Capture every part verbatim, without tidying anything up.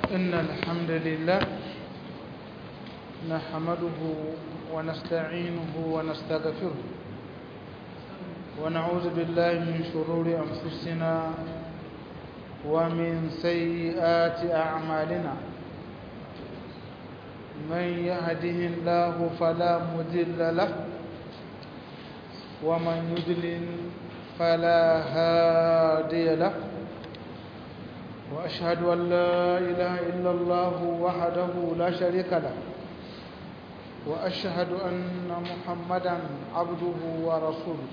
إن الحمد لله نحمده ونستعينه ونستغفره ونعوذ بالله من شرور أنفسنا ومن سيئات أعمالنا من يهده الله فلا مضل له ومن يضلل فلا هادي له وأشهد أن لا إله إلا الله وحده لا شريك له وأشهد أن محمدا عبده ورسوله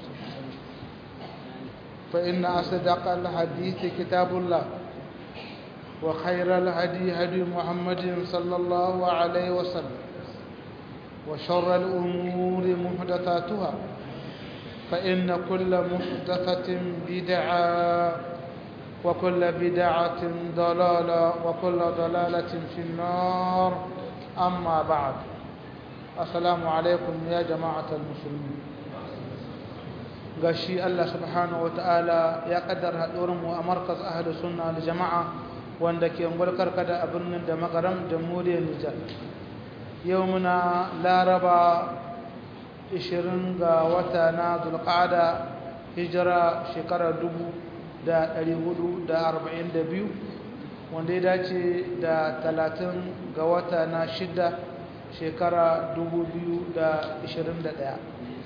فإن أصدق الحديث كتاب الله وخير الهدي هدي محمد صلى الله عليه وسلم وشر الأمور محدثاتها فإن كل محدثة بدعة وكل بدعة ضلالة وكل ضلالة في النار أما بعد السلام عليكم يا جماعة المسلمين gashi Allah subhanahu wataala ya kaddara hadurin mu a markaz ahli sunna wal jamaa wanda ke ungulkar kada a birnin da magaram jamhuriyar Nijar yau muna laraba ishirin ga wata na zulqa'ada hijira shekara dubu da ɗari hudu da arba'in da biyu wanda ya dace da talatin ga wata na shida shekara dubu biyu da ishirin da ɗaya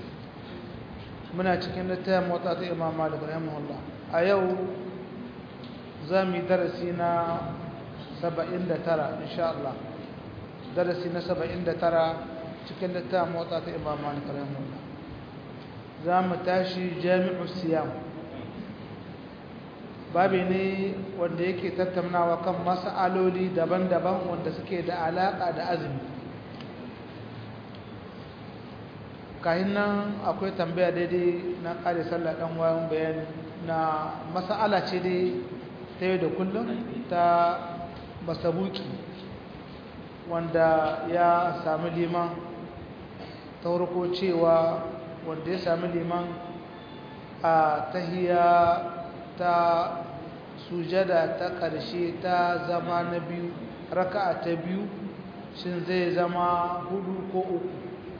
muna cikin littafin motsa ta imam malik rahimahullah a yau za mu yi darasi na saba'in da tara insha Allah darasi na saba'in da tara cikin littafin motsa ta imam malik rahimahullah za mu tashi jami'u siyam babi ne wanda yake tattaunawa kan mas'aloli daban-daban wanda suke da alaƙa da azumi kayan nan akwai tambaya daidai na ƙare sallah ɗan wayan bayani na mas'ala ce dai ta yau da kullum ta masabuki wanda ya sami liman ta farko cewa wanda ya sami liman a tahiya ta sujada ta ƙarshe ta zama na biyu raka'a ta biyu shin zai zama hudu ko uku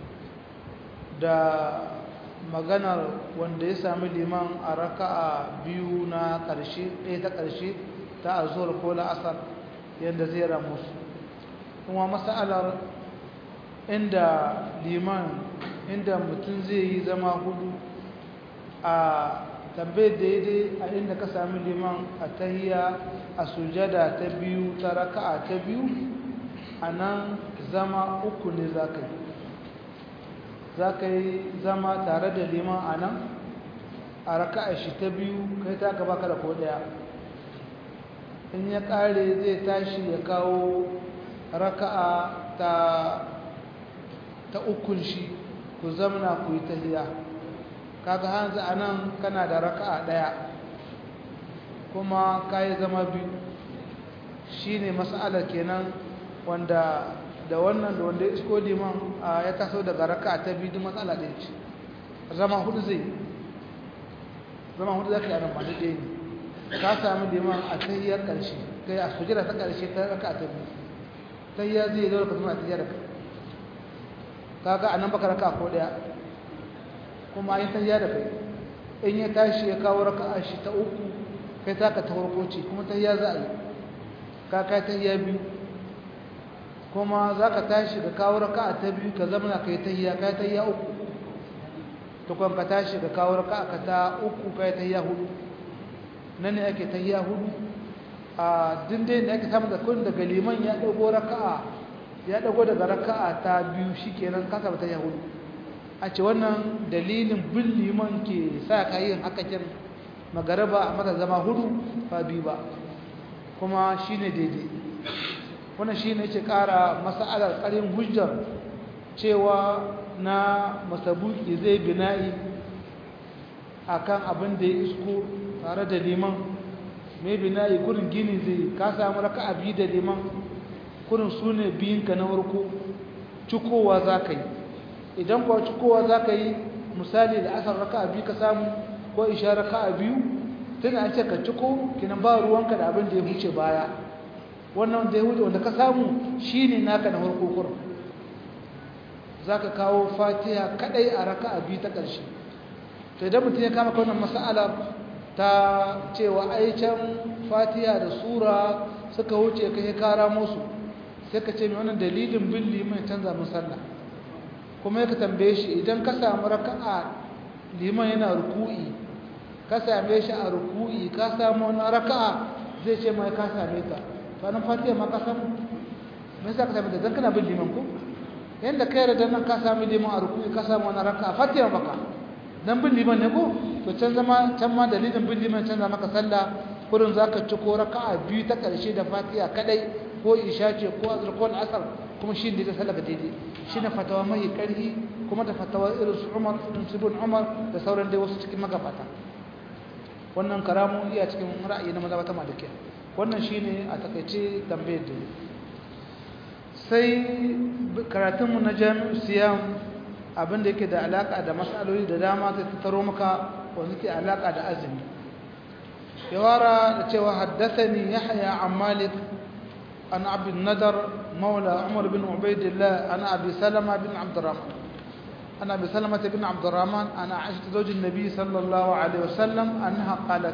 da maganar wanda ya sami liman a raka'a biyu na ƙarshe ɗaya ta ƙarshe ta azhar ko la'asar yadda zai ramu su kuma mas'alar inda liman inda mutum zai yi zama hudu a tambayar daidai a inda ka sami liman a tahiya a sujada ta biyu ta raka'a ta biyu a nan zama uku ne za ka yi za ka yi zama tare da liman a nan a raka'a shi ta biyu kai ta gaba ka da ko daya in ya kare zai tashi ya kawo raka'a ta ta ukun shi ku zamna ku yi tahiya kaga hanzu anan kana da raka'a daya kuma kai zama biyu shine mas'alar kenan wanda da wannan da wanda isko liman ya taso daga raka'a ta biyu mas'ala ɗaya ce zama hudu zai zama hudu zaka yi anan ba dai ne ka samu liman a tahiyyar karshe kai a sujada ta karshe ta raka'a ta biyu tahiyya zai zo ka zama tahiyyar ka kaga anan baka raka'a ko daya kuma yin tahiya da kai in ya tashi ya kawo raka'a shi ta uku kai taka ta farko ce kuma tahiya za a yi ka kai tahiya biyu kuma za ka tashi ka kawo raka'a ta biyu ka zama kai tahiya kai tahiya uku to kuma ka tashi ka kawo raka'a ka ta uku kai tahiya hudu nan ne ake tahiya hudu a dindin da ake samu da kun daga liman ya dago raka'a ya dago daga raka'a ta biyu shikenan ka saba tahiya hudu a ce wannan dalilin bin liman ke sa ka yin hakakin magaraba a mata zama hudu ba biyu ba kuma shi ne daidai wannan shi ne ce ƙara masa'alar ƙarin hujjar cewa na masabuki zai bina'i a kan abin da ya isko tare da liman mai bina'i kurin gini zai ka samu raka abi da liman kurin su ne biyinka na warko cikowa za ka yi idan kuwa cikowa za ka yi misali da asar raka biyu ka samu ko isha raka biyu tun an ce ka ciko kinan ba ruwanka da abin da ya huce baya wannan da ya wuce wanda ka samu shine naka na farko kurum zaka kawo fatiha kadai a raka'a biyu ta ƙarshe to idan mutum ya kama wannan mas'ala ta cewa ai can fatiha da sura suka wuce kai kara musu sai ka ce mai wannan dalilin bin liman canza mun sallah kuma ka tambaye shi idan ka samu raka'a liman yana ruku'i ka same shi a ruku'i ka samu wannan raka'a zai ce mai ka same ta sanan fatiha ma ka samu me yasa ka same ta dan kana bin liman ko yanda kai da nan ka samu liman a ruku'i ka samu wannan raka'a fatiha baka dan bin liman ne ko to can zama can ma dalilin bin liman canza maka sallah kurin zaka ci ko raka'a biyu ta karshe da fatiha kadai ko isha ce ko azhar ko asar kuma shi ne da sallah daidai shi ne fatawa mai karhi kuma da fatawa irin su Umar ibn Umar da sauran dai wasu cikin magabata wannan karamu iya cikin ra'ayi na mazhabata malikiya wannan shine a takeice tambayar da sai karatunmu na jami'u siyam abinda yake da alaka da mas'aloli da dama ta taro maka wanda ke alaka da azumi yawara da cewa haddathani yahya an malik an abd nadar maula umar bin ubaidillah ana abi salama bin abdurrahman ana abi salama bin abdurrahman ana aisha zawj an-nabi sallallahu alaihi wasallam annaha qalat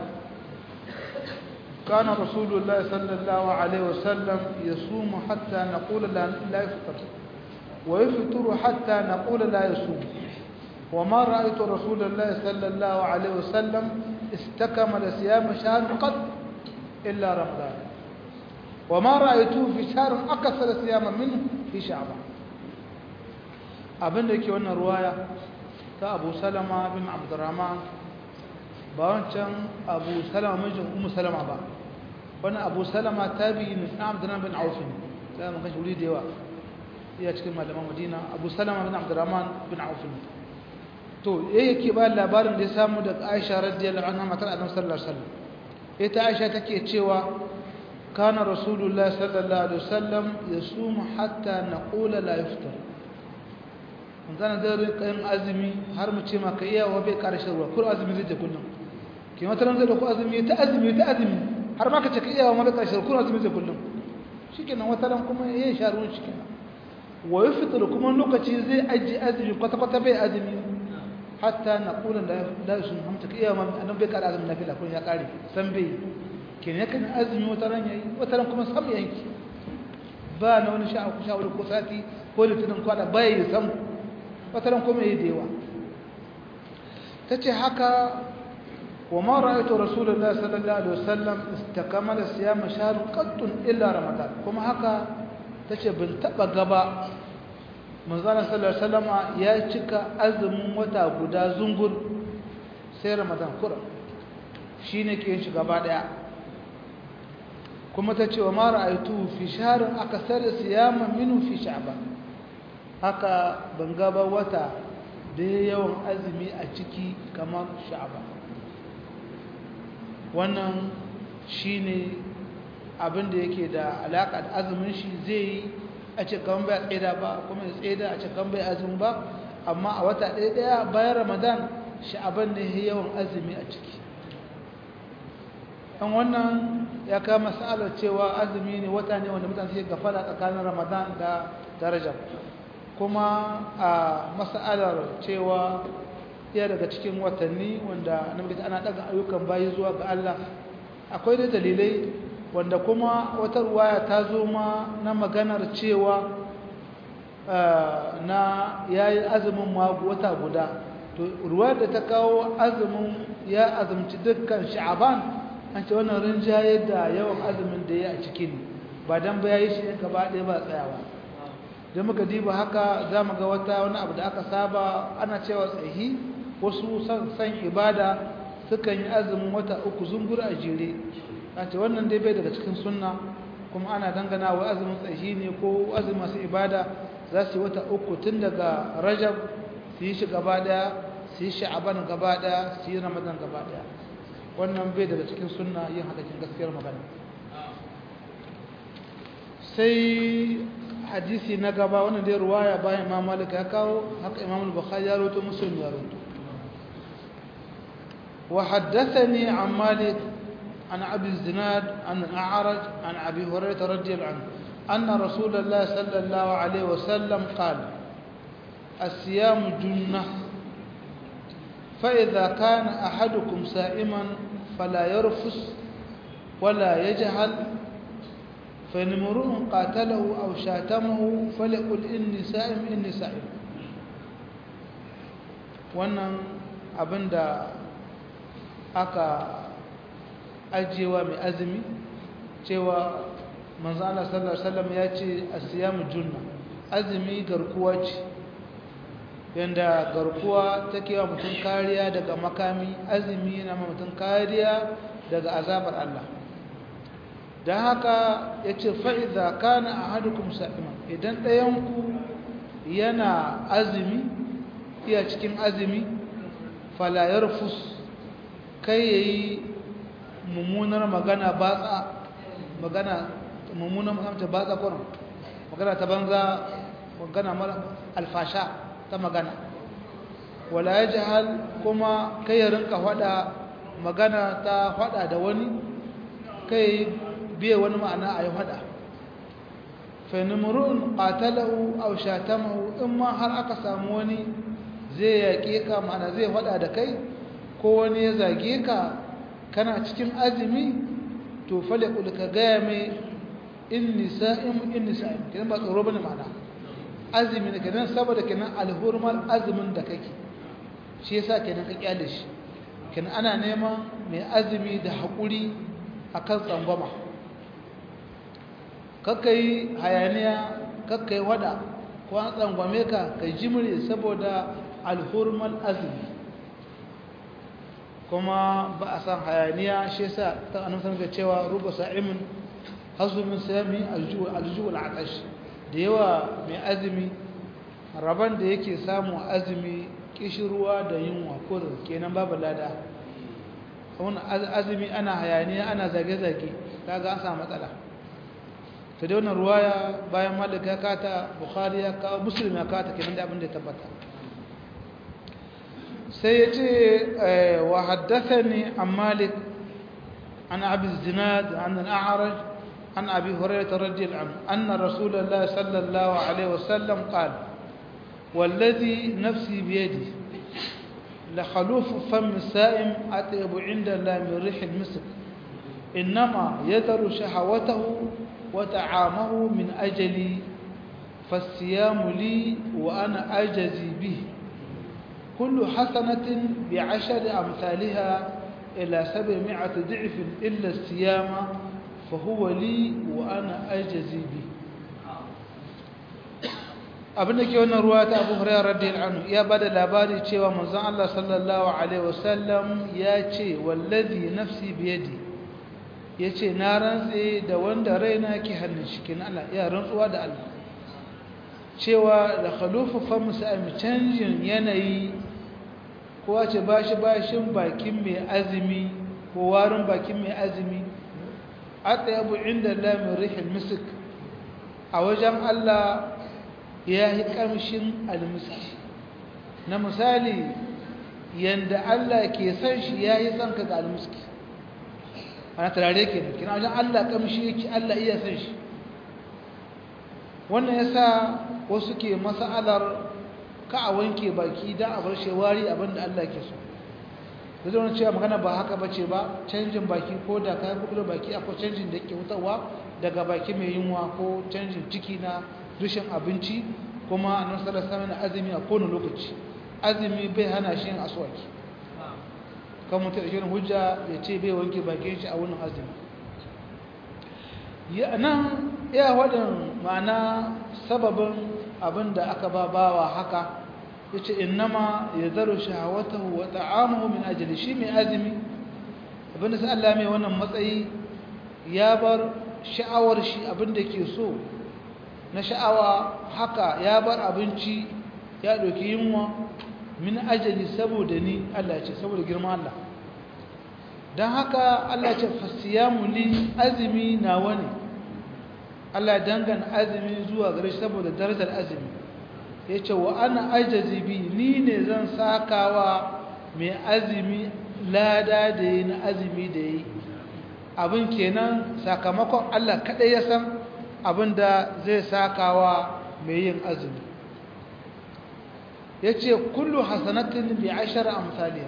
كان رسول الله صلى الله عليه وسلم يصوم حتى نقول لا يفطر ويفطر حتى نقول لا يصوم وما رأيت رسول الله صلى الله عليه وسلم استكمل صيام شهر قط إلا رمضان وما رأيته في شهر أكثر صياما منه في شعبان abin da yake wannan ruwaya ta Abu Salama bin Abdurrahman ba wancan Abu Salama mijin Ummu Salama ba wannan Abu Salama tabi'in na Abdurrahman bin Auf da mun kashi wuri da yawa iya cikin malaman Madina Abu Salama bin Abdurrahman bin Auf to yayi yake ba labarin da ya samu daga Aisha radiyallahu anha matar Annabi sallallahu alaihi wasallam ita Aisha take cewa kana Rasulullah sallallahu alaihi wasallam yasumu hatta naqula la yaftar manzana da rikin azumi har mu ce maka iya wa bai karshe ruwa kur azumi zai je kullum ke mata ran zai da ku azumi ta azumi ta azumi har ma ka ce iya wa bai karshe kur azumi zai kullum shikenan wata ran kuma yayin sharuwan shikenan wa yaftar kuma lokaci zai aji azumi kwata kwata bai azumi hatta naqula la la sun hamta iya ma annabi bai kara azumi nafila kun ya kare san bai kenan kan azumi wata ran yayi wata ran kuma sam yanki ba na wani sha'a ku sha'awar ko sati ko litinin kwada bai sam wataran kuma yi da yawa ta ce haka wa ma ra'aytu rasulullah sallallahu alaihi wasallam istakamala siyama shahr qattun illa ramadan kuma haka tace bin taba gaba manzon sallallahu alaihi wasallam ya cika azumin wata guda zungur sai ramadan kura shine ke yin shi gaba daya kuma tace wa ma ra'aytu fi shahr akthar siyama minhu fi sha'ban haka ban gaba wata da yawan azumi a ciki kamar sha'aba wannan shine abin da yake da alaka da azumin shi zai yi a cikin bai tseda ba kuma ya tseda a cikin bai azumi ba amma a wata ɗaya ɗaya bayan ramadan sha'aban ne yawan azumi a ciki an wannan ya kama sa'alar cewa azumi ne wata ne wanda mutane suke gafala tsakanin ramadan da darajar kuma a mas'alar cewa iya daga cikin watanni wanda annabi ana daga ayyukan bayi zuwa ga Allah akwai da dalilai wanda kuma wata ruwaya ta zo ma na maganar cewa na yayi azumin ma wata guda to ruwayar da ta kawo azumin ya azumci dukkan sha'aban an ce wannan rinjaye da yawan azumin da ya a cikin ba dan ba yayi shi gaba ɗaya ba tsayawa da muka diba haka za mu ga wata wani abu da aka saba ana cewa tsayi wasu san ibada sukan yi azumin wata uku zungur a jere a ce wannan dai bai daga cikin sunna kuma ana dangana wa azumin tsayi ne ko azumin masu ibada za su yi wata uku tun daga rajab su yi shi gaba daya su yi sha'aban gaba daya su yi ramadan gaba daya wannan bai daga cikin sunna yin hadakin gaskiyar magana sai hadisi na gaba wannan dai ruwaya bayan Imam Malik ya kawo haka Imam Bukhari ya rawaito Muslim ya rawaito wa haddathani an Malik عن أبي الزناد عن الأعرج عن أبي هريرة رضي الله عنه أن رسول الله صلى الله عليه وسلم قال الصيام جنة فإذا كان أحدكم سائما فلا يرفث ولا يجهل فإن امرؤ قاتله أو شاتمه فليقل إني سائم إني سائم. wannan abinda aka ajiyewa mai azumi cewa manzo Allah sallallahu alaihi wasallam ya ce as-siyamu junna, azumi garkuwa ce, yanda garkuwa take wa mutum kariya daga makami, azumi yana ma mutum kariya daga azabar Allah. dan haka yace fa idza kana ahadukum sa'iman, idan ɗayanku yana azumi iya cikin azumi fala yarfus, kai yayi mummunar magana batsa, magana mummunar magana batsa ko magana ta banza, magana mara alfasha ta magana. wala yajhal, kuma kai ya rinka fada magana ta fada da wani, kai biye wani ma'ana ayi fada. fa numrun qatalahu aw shatamahu, imma har aka samu wani zai yaƙe ka, ma'ana zai faɗa da kai, ko wani ya zage ka kana cikin azumi, to falaqul ka gaya mai inni sa'im inni sa'im, kenan ba tsoro bane ma'ana azumi ne kenan, saboda kenan alhurmal azumin da kake, shi yasa kenan ka kyale shi. kenan ana neman mai azumi da haƙuri akan tsangwama, kakkai hayaniya, kakkai wada, ko an tsangwame ka ka jimre saboda alhurmal azumi. kuma ba a san hayaniya, shi yasa ta annabi ga cewa ruba sa'imin hazu min sami alju alju al'atash, da yawa mai azumi raban da yake samu azumi kishirwa da yunwa, ko kenan babu lada. wannan azumi ana hayaniya, ana zage-zage, kaga an samu matsala. ta da wannan ruwaya bayan malaka ya kata, bukhari ya kawo, muslim ya kata, kenan da abin da ya tabbata. sai ya ce wa haddathani an malik an abi zinad an al-a'raj an abi hurairah radhiyallahu anhu anna rasulullah sallallahu alaihi wasallam qala والذي نفسي بيده لخلوف فم السائم أطيب عند الله من ريح المسك إنما يذر شهوته وطعامه من أجلي فالصيام لي وأنا أجزي به كل حسنة بعشر أمثالها إلى سبعمائة ضعف إلا الصيام فهو لي وأنا أجزي به. abin da ke wannan ruwa ta Abu Hurairah radiyallahu anhu ya bada labari cewa manzon Allah sallallahu alaihi wasallam ya ce wallazi nafsi biyadi, yace na rantse da wanda raina ke hannun shi, kin Allah ya rantsuwa da Allah cewa da khalufu fam sa'im, canjin yanayi, ko wace bashi bashin bakin mai azumi ko warin bakin mai azumi, atayabu inda Allah min rihil misk, a wajen Allah ya yi ƙamshin almiski. na misali yanda Allah ke san shi ya yi san ka ga almiski, ana turare ke nan, kina wajen Allah ƙamshi yake, Allah iya san shi. wannan yasa wasu ke mas'alar ka a wanke baki don a bar shewari abinda Allah ke so. da zai cewa magana ba haka bace ba, canjin baki ko da kayan kukulo baki akwai canjin da ke wutarwa daga baki mai yunwa, ko canjin ciki na rushin abinci. kuma annabi sallallahu alaihi wasallam azumi a kowane lokaci, azumi bai hana shi yin aswaki. kan mutum da shirin hujja ya ce bai wanke bakin shi a wannan azumi. ya nan ya wadin ma'ana sababin abin da aka ba bawa haka, ya ce innama ya zaro shahawatahu wa ta'amuhu min ajali, shi mai azumi abin da sai Allah mai wannan matsayi, ya bar sha'awar shi abin da ke so na sha'awa, haka ya bar abinci ya ɗauki yunwa min ajali saboda ni, Allah ce saboda girman Allah. don haka Allah ce fasiyamu li, azumi na wani, Allah dangana azumi zuwa gare shi saboda darajar azumi. ya ce wa ana ajazi bi, ni ne zan sakawa mai azumi lada da yi na azumi da yi. abin kenan sakamakon Allah kaɗai ya san abin da zai sakawa mai yin azumi ya ce kullu hasanatin bi ashar amsaliya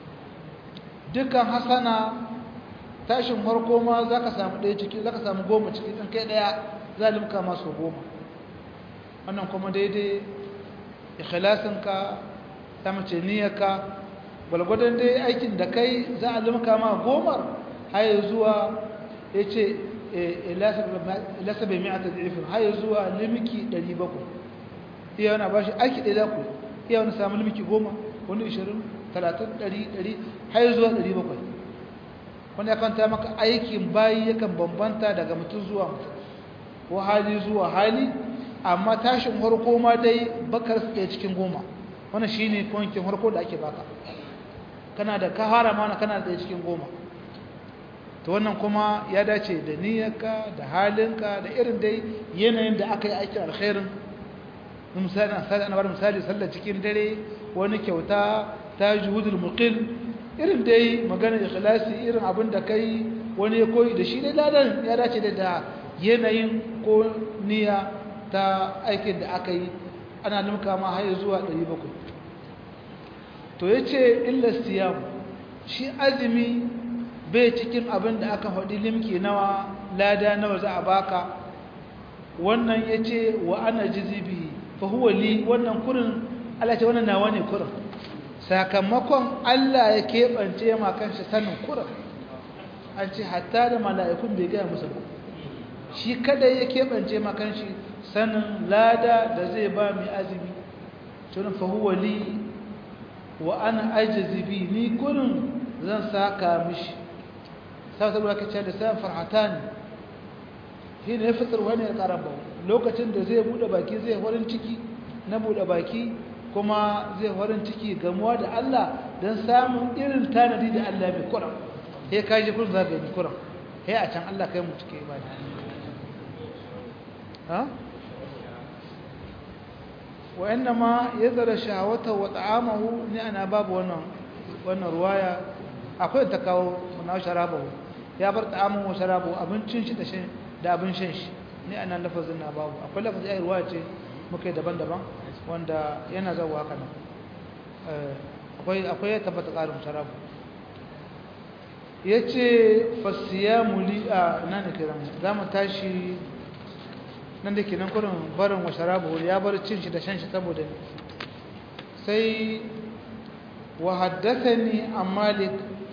dukkan hasana tashin farko ma za ka samu ɗaya ciki za ka samu goma ciki ɗin kai ɗaya zalimka masu goma wannan kuma daidai ikhlasinka ta mace niyyarka gwalgwadon dai aikin da kai za a limka ma gomar haye zuwa ya ce ilasa bai mi'ata da ifin haye zuwa limiki ɗari bakwai iya wani ba shi aiki ɗaya za ku iya wani samun limiki goma wani ishirin talatin ɗari ɗari haye zuwa ɗari bakwai wani ya kanta maka aikin bayi yakan bambanta daga mutum zuwa mutum ko hali zuwa hali amma tashin harko ma dai bakar su ɗaya cikin goma wannan shi ne kwankin harko da ake baka kana da ka hara mana kana da ɗaya cikin goma to wannan kuma ya dace da niyyarka da halinka da irin dai yanayin da aka yi aikin alkhairin misali ana bar misali sallar cikin dare wani kyauta ta juhudul muqil irin dai magana ikhlasi irin abin da kai wani ya koyi da shi dai ladan ya dace da yanayin ko niyya ta aikin da aka yi ana limka ma har zuwa ɗari bakwai to yace illa siyam shi azumi bai cikin abin da aka faɗi limki nawa lada nawa za a baka wannan yace wa ana jizibi fa huwa li wannan kurin Allah ce wannan nawa ne kurin sakamakon Allah ya keɓance ma kanshi sanin kurin an ce hatta da mala'ikun bai gaya musu ba shi kada ya keɓance ma kanshi sanin lada da zai ba mai azumi tunan fa huwa li wa ana ajzi bi ni kurin zan saka mishi sai saboda kace da sai farhatan shi ne fitar wani ya karaba lokacin da zai bude baki zai farin ciki na bude baki kuma zai farin ciki gamuwa da Allah dan samun irin tanadi da Allah bai kura sai kaje kun zaga ni kura sai a can Allah kai mu cike ibada ha wa inma yadra shahawata wa ta'amahu ni ana babu wannan wannan ruwaya akwai ta kawo na sharabahu ya bar ta'amun wa sharabahu abincin shi da shan da abin shan shi ni ana lafazin na babu akwai lafazin ai ruwaya ce muke daban-daban wanda yana zawo haka nan akwai akwai tabbata karin sharabu yace fasiyamu li a nan kiran zamu tashi nan da kenan kurin barin wa sharabu ya bar cin shi da shan shi saboda sai wa haddathani an malik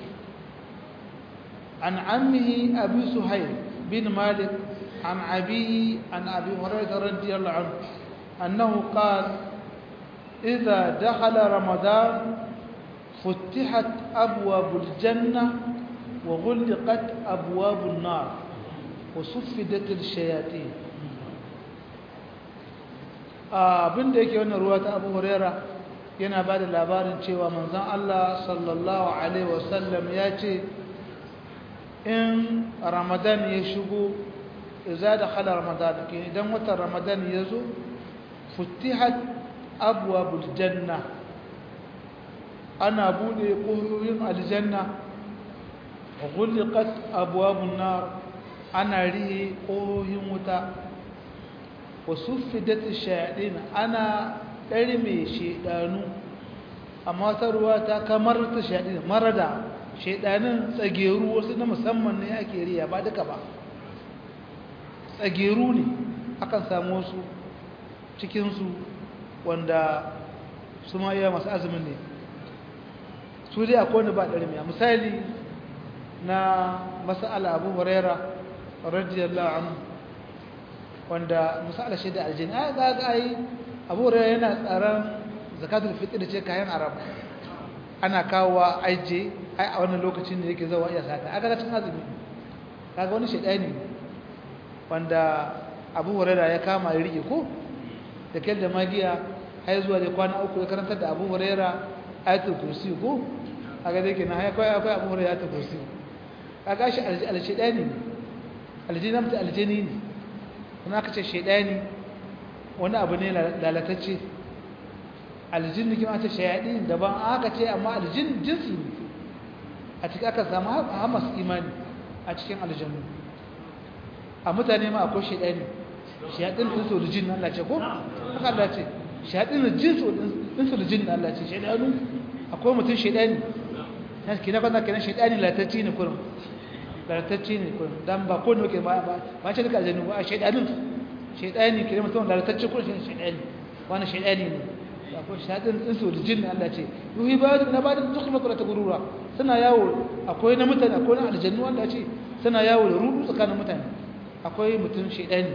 an ammihi abi suhayl bin malik an abihi an abi hurairah radiyallahu anhu annahu qala idha dakhala ramadan فتحت أبواب الجنة وغلقت أبواب النار وصفدت الشياطين abin da yake wannan ruwa ta Abu Huraira yana bada labarin cewa manzon Allah sallallahu alaihi wasallam ya ce in Ramadan ya shigo idza dakhala Ramadan idan watan Ramadan ya zo futihat abwabul janna ana bude koyoyin aljanna wa ghulqat abwabun nar ana rihe koyoyin wuta wasu fidatin shayaɗin ana ɗari mai shaidanu amma ta ruwa ta kamar ta shayaɗin marada shaidanin tsageru wasu na musamman ne ake riya ba duka ba tsageru ne akan samu wasu cikinsu wanda su ma iya masu azumin ne su dai akwai wanda ba ɗari mai misali na masala abu huraira radiyallahu anhu wanda misali shi da aljini ai ga ga ai Abu Hurairah yana tsaron zakatul fitr ce kayan arab ana kawowa aije ai a wannan lokacin da yake zawa iya sata aka ga cikin azumi kaga wani shedani wanda Abu Hurairah ya kama ya rike ko da kai da magiya har zuwa da kwana uku ya karanta da Abu Hurairah ayatul kursi ko kaga dai kenan ai akwai akwai Abu Hurairah ayatul kursi kaga shi al-shedani aljini namta aljini ne kuma aka ce shaidani wani abu ne lalatacce aljinni kuma ce shayadi daban aka ce amma aljin jinsi ne a cikin aka samu hamas imani a cikin aljannu a mutane ma akwai shaidani shaidin insu da jin Allah ce ko haka Allah ce shaidin jinsu insu da jin Allah ce shaidanu akwai mutum shaidani yake na bana kenan shaidani latacci ne kurum latacci ne kurum dan ba ko ne ke ba ba ce duka aljannu ba shaidanin shaidani kenan mutum latacci kurum shaidani wani shaidani ne akwai shaidin insu da jin Allah ce yuhi ba na ba da tukuma kula ta gurura suna yawo akwai na mutane akwai na aljannu Allah ce suna yawo da rudu tsakanin mutane akwai mutum shaidani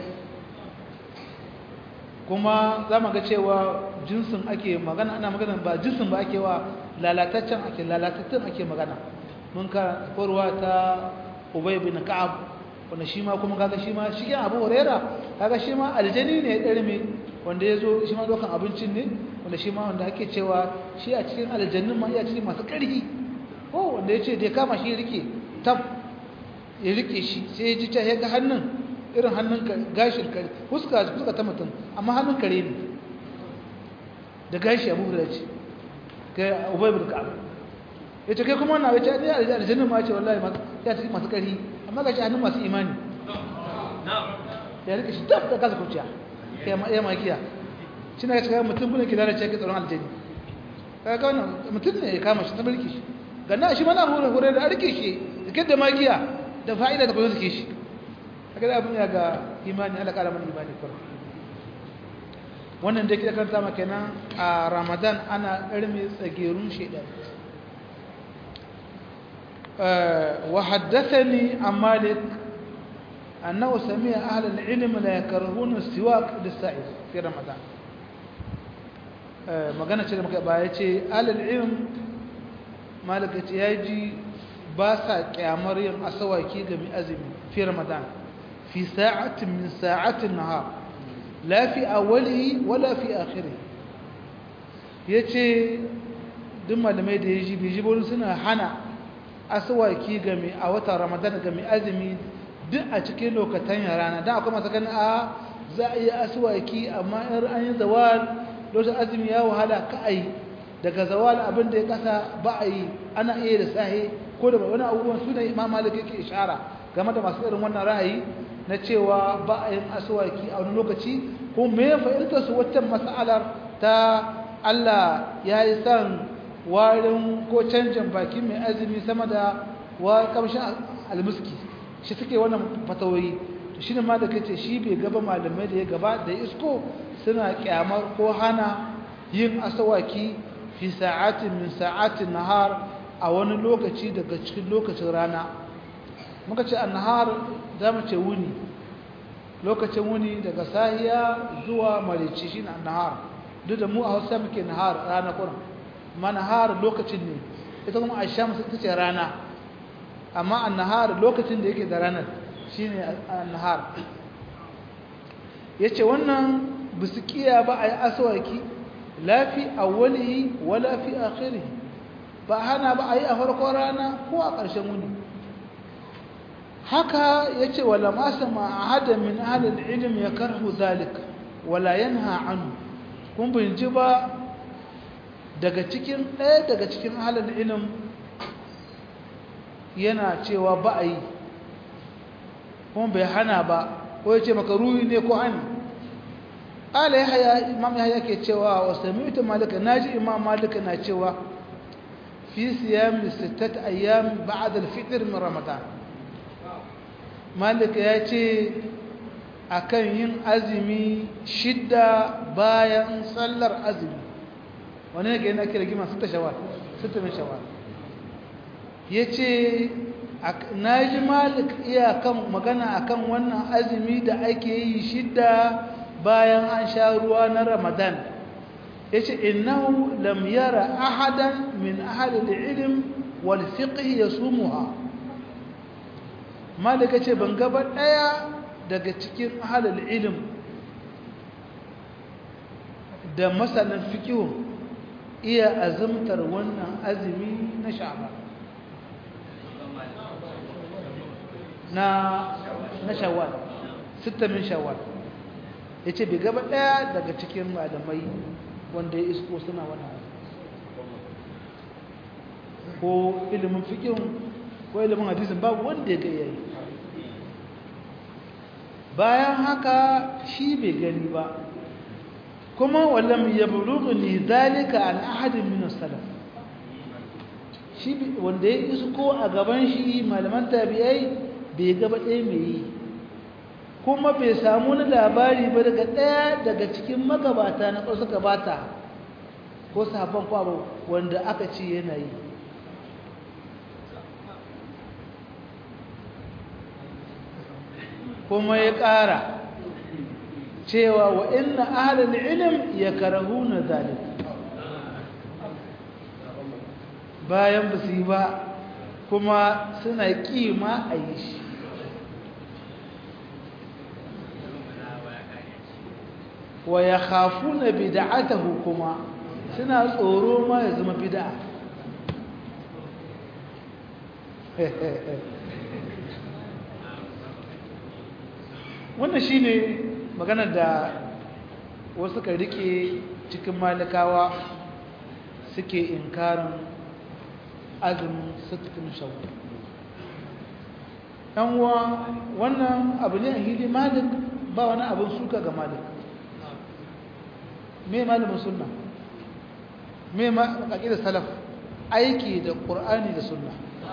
kuma za mu ga cewa jinsin ake magana ana magana ba jinsin ba ake wa lalataccen ake lalatattun ake magana mun ka korwa ta Ubay bin Ka'ab wanda shi ma kuma kaga shi ma shi kan Abu Huraira kaga shi ma aljani ne darme wanda yazo shi ma dokan abincin ne wanda shi ma wanda ake cewa shi a cikin aljannin ma iya cikin masu ƙarfi oh wanda yace da kama shi rike tab ya rike shi sai ya ji ta ya ga hannun irin hannun gashin kare fuska fuska ta mutum amma hannun kare ne da gashi Abu Hurairah ce ga Ubay bin Ka'ab yace kai kuma wannan wace ne aljanna ma ce wallahi ya ce masu kari amma gashi hannun masu imani na'am ya rike shi tab da kasa kuciya kai ma ya makiya shi ne ga mutum bune ki lalace kai tsaron aljanna kaga wannan mutum ne ya kama shi ta mulki shi ganna shi mana Abu Hurairah da rike shi da da magiya da fa'ida da kuma suke shi haka da abin ya ga imani Allah kara mana imani kuma wannan da ke karanta maka kenan a Ramadan ana karme tsagerun shedan wa haddathani an Malik annahu sami'a ahli al-ilm la yakrahuna as-siwak lis-sa'id fi Ramadan magana ce da muka ba yace ahli al-ilm Malik yace yaji ba sa kyamar yin asawaki ga mai azumi fi Ramadan fi sa'atin min sa'atin nahar la fi awwalihi wala fi akhirih yace duk malamai da yaji biji bolin suna hana asawaki ga mai a watan Ramadan ga mai azumi duk a cikin lokacin rana dan akwai masu ganin a za a yi asawaki amma in an yi zawal lokacin azumi ya wahala ka ai daga zawal abin da ya kasa ba a yi ana iya da sahi ko da wani abubuwan su ne Imam Malik yake ishara game da masu irin wannan ra'ayi na cewa ba a yin aswaki a wani lokaci ko me ya fahimta su wata mas'alar ta Allah ya yi san warin ko canjin baki mai azumi sama da wa kamshin almuski shi suke wannan fatawoyi to shine ma da kace shi bai gaba malamai da ya gaba da isko suna kyamar ko hana yin aswaki fi sa'atin min sa'atin nahar a wani lokaci daga cikin lokacin rana muka ce annahar zamu ce wuni lokacin wuni daga sahiya zuwa marici shine annahar duk da mu a Hausa muke nahar rana kuran amma nahar lokacin ne ita kuma ash-shams ita ce rana amma annahar lokacin da yake da ranar shine annahar yace wannan bisikiya ba ai aswaki la fi awwalihi wala fi akhirih ba hana ba ayi a farkon rana ko a ƙarshen wuni haka yace wala ma sama ahada min ahli al-ilm yakrahu zalika wala yanha anhu kun binci ba daga cikin ɗaya daga cikin ahli al-ilm yana cewa ba ayi kuma bai hana ba ko yace makaruhi ne ko hani ala yahya imam yahya ke cewa wa sami'tu malika naji imam malika na cewa fi siyam sittat ayyam ba'da al-fitr min ramadan malika yace akan yin azumi shidda bayan sallar azumi wani ne yana kira gima sita shawwal sita min shawwal yace naji malik iya kan magana akan wannan azumi da ake yi shidda bayan an sha ruwa na Ramadan yace innahu lam yara ahadan min ahli al-ilm wal fiqh yasumuha malaka ce ban ga ba daya daga cikin ahli al-ilm da masalan fiqh iya azumtar wannan azumi na Sha'ban na na Shawwal sita min Shawwal yace bai gaba daya daga cikin malamai wanda ya isko suna wannan ko ilimin fiqh ko ilimin hadisin babu wanda ya ga yayi bayan haka shi bai gani ba kuma wallam yablughni zalika an ahadin min as-salaf shi wanda ya isko a gaban shi malaman tabi'ai bai ga ba ɗaya mai yi kuma bai samu wani labari ba daga ɗaya daga cikin magabata na ƙarsu gabata ko sahabban kwabo wanda aka ce yana yi kuma ya ƙara cewa wa inna ahlul ilm yakrahuna zalik bayan ba su yi ba kuma suna kima a yi shi wa yakhafuna bid'atahu kuma suna tsoro ma ya zama bid'a wannan shine maganar da wasu ka rike cikin malikawa suke inkarin azumin sittin shawwal yan uwa wannan abu ne a hili malik ba wani abin suka ga malik me malamin sunna me ma aqidar salaf aiki da qur'ani da sunna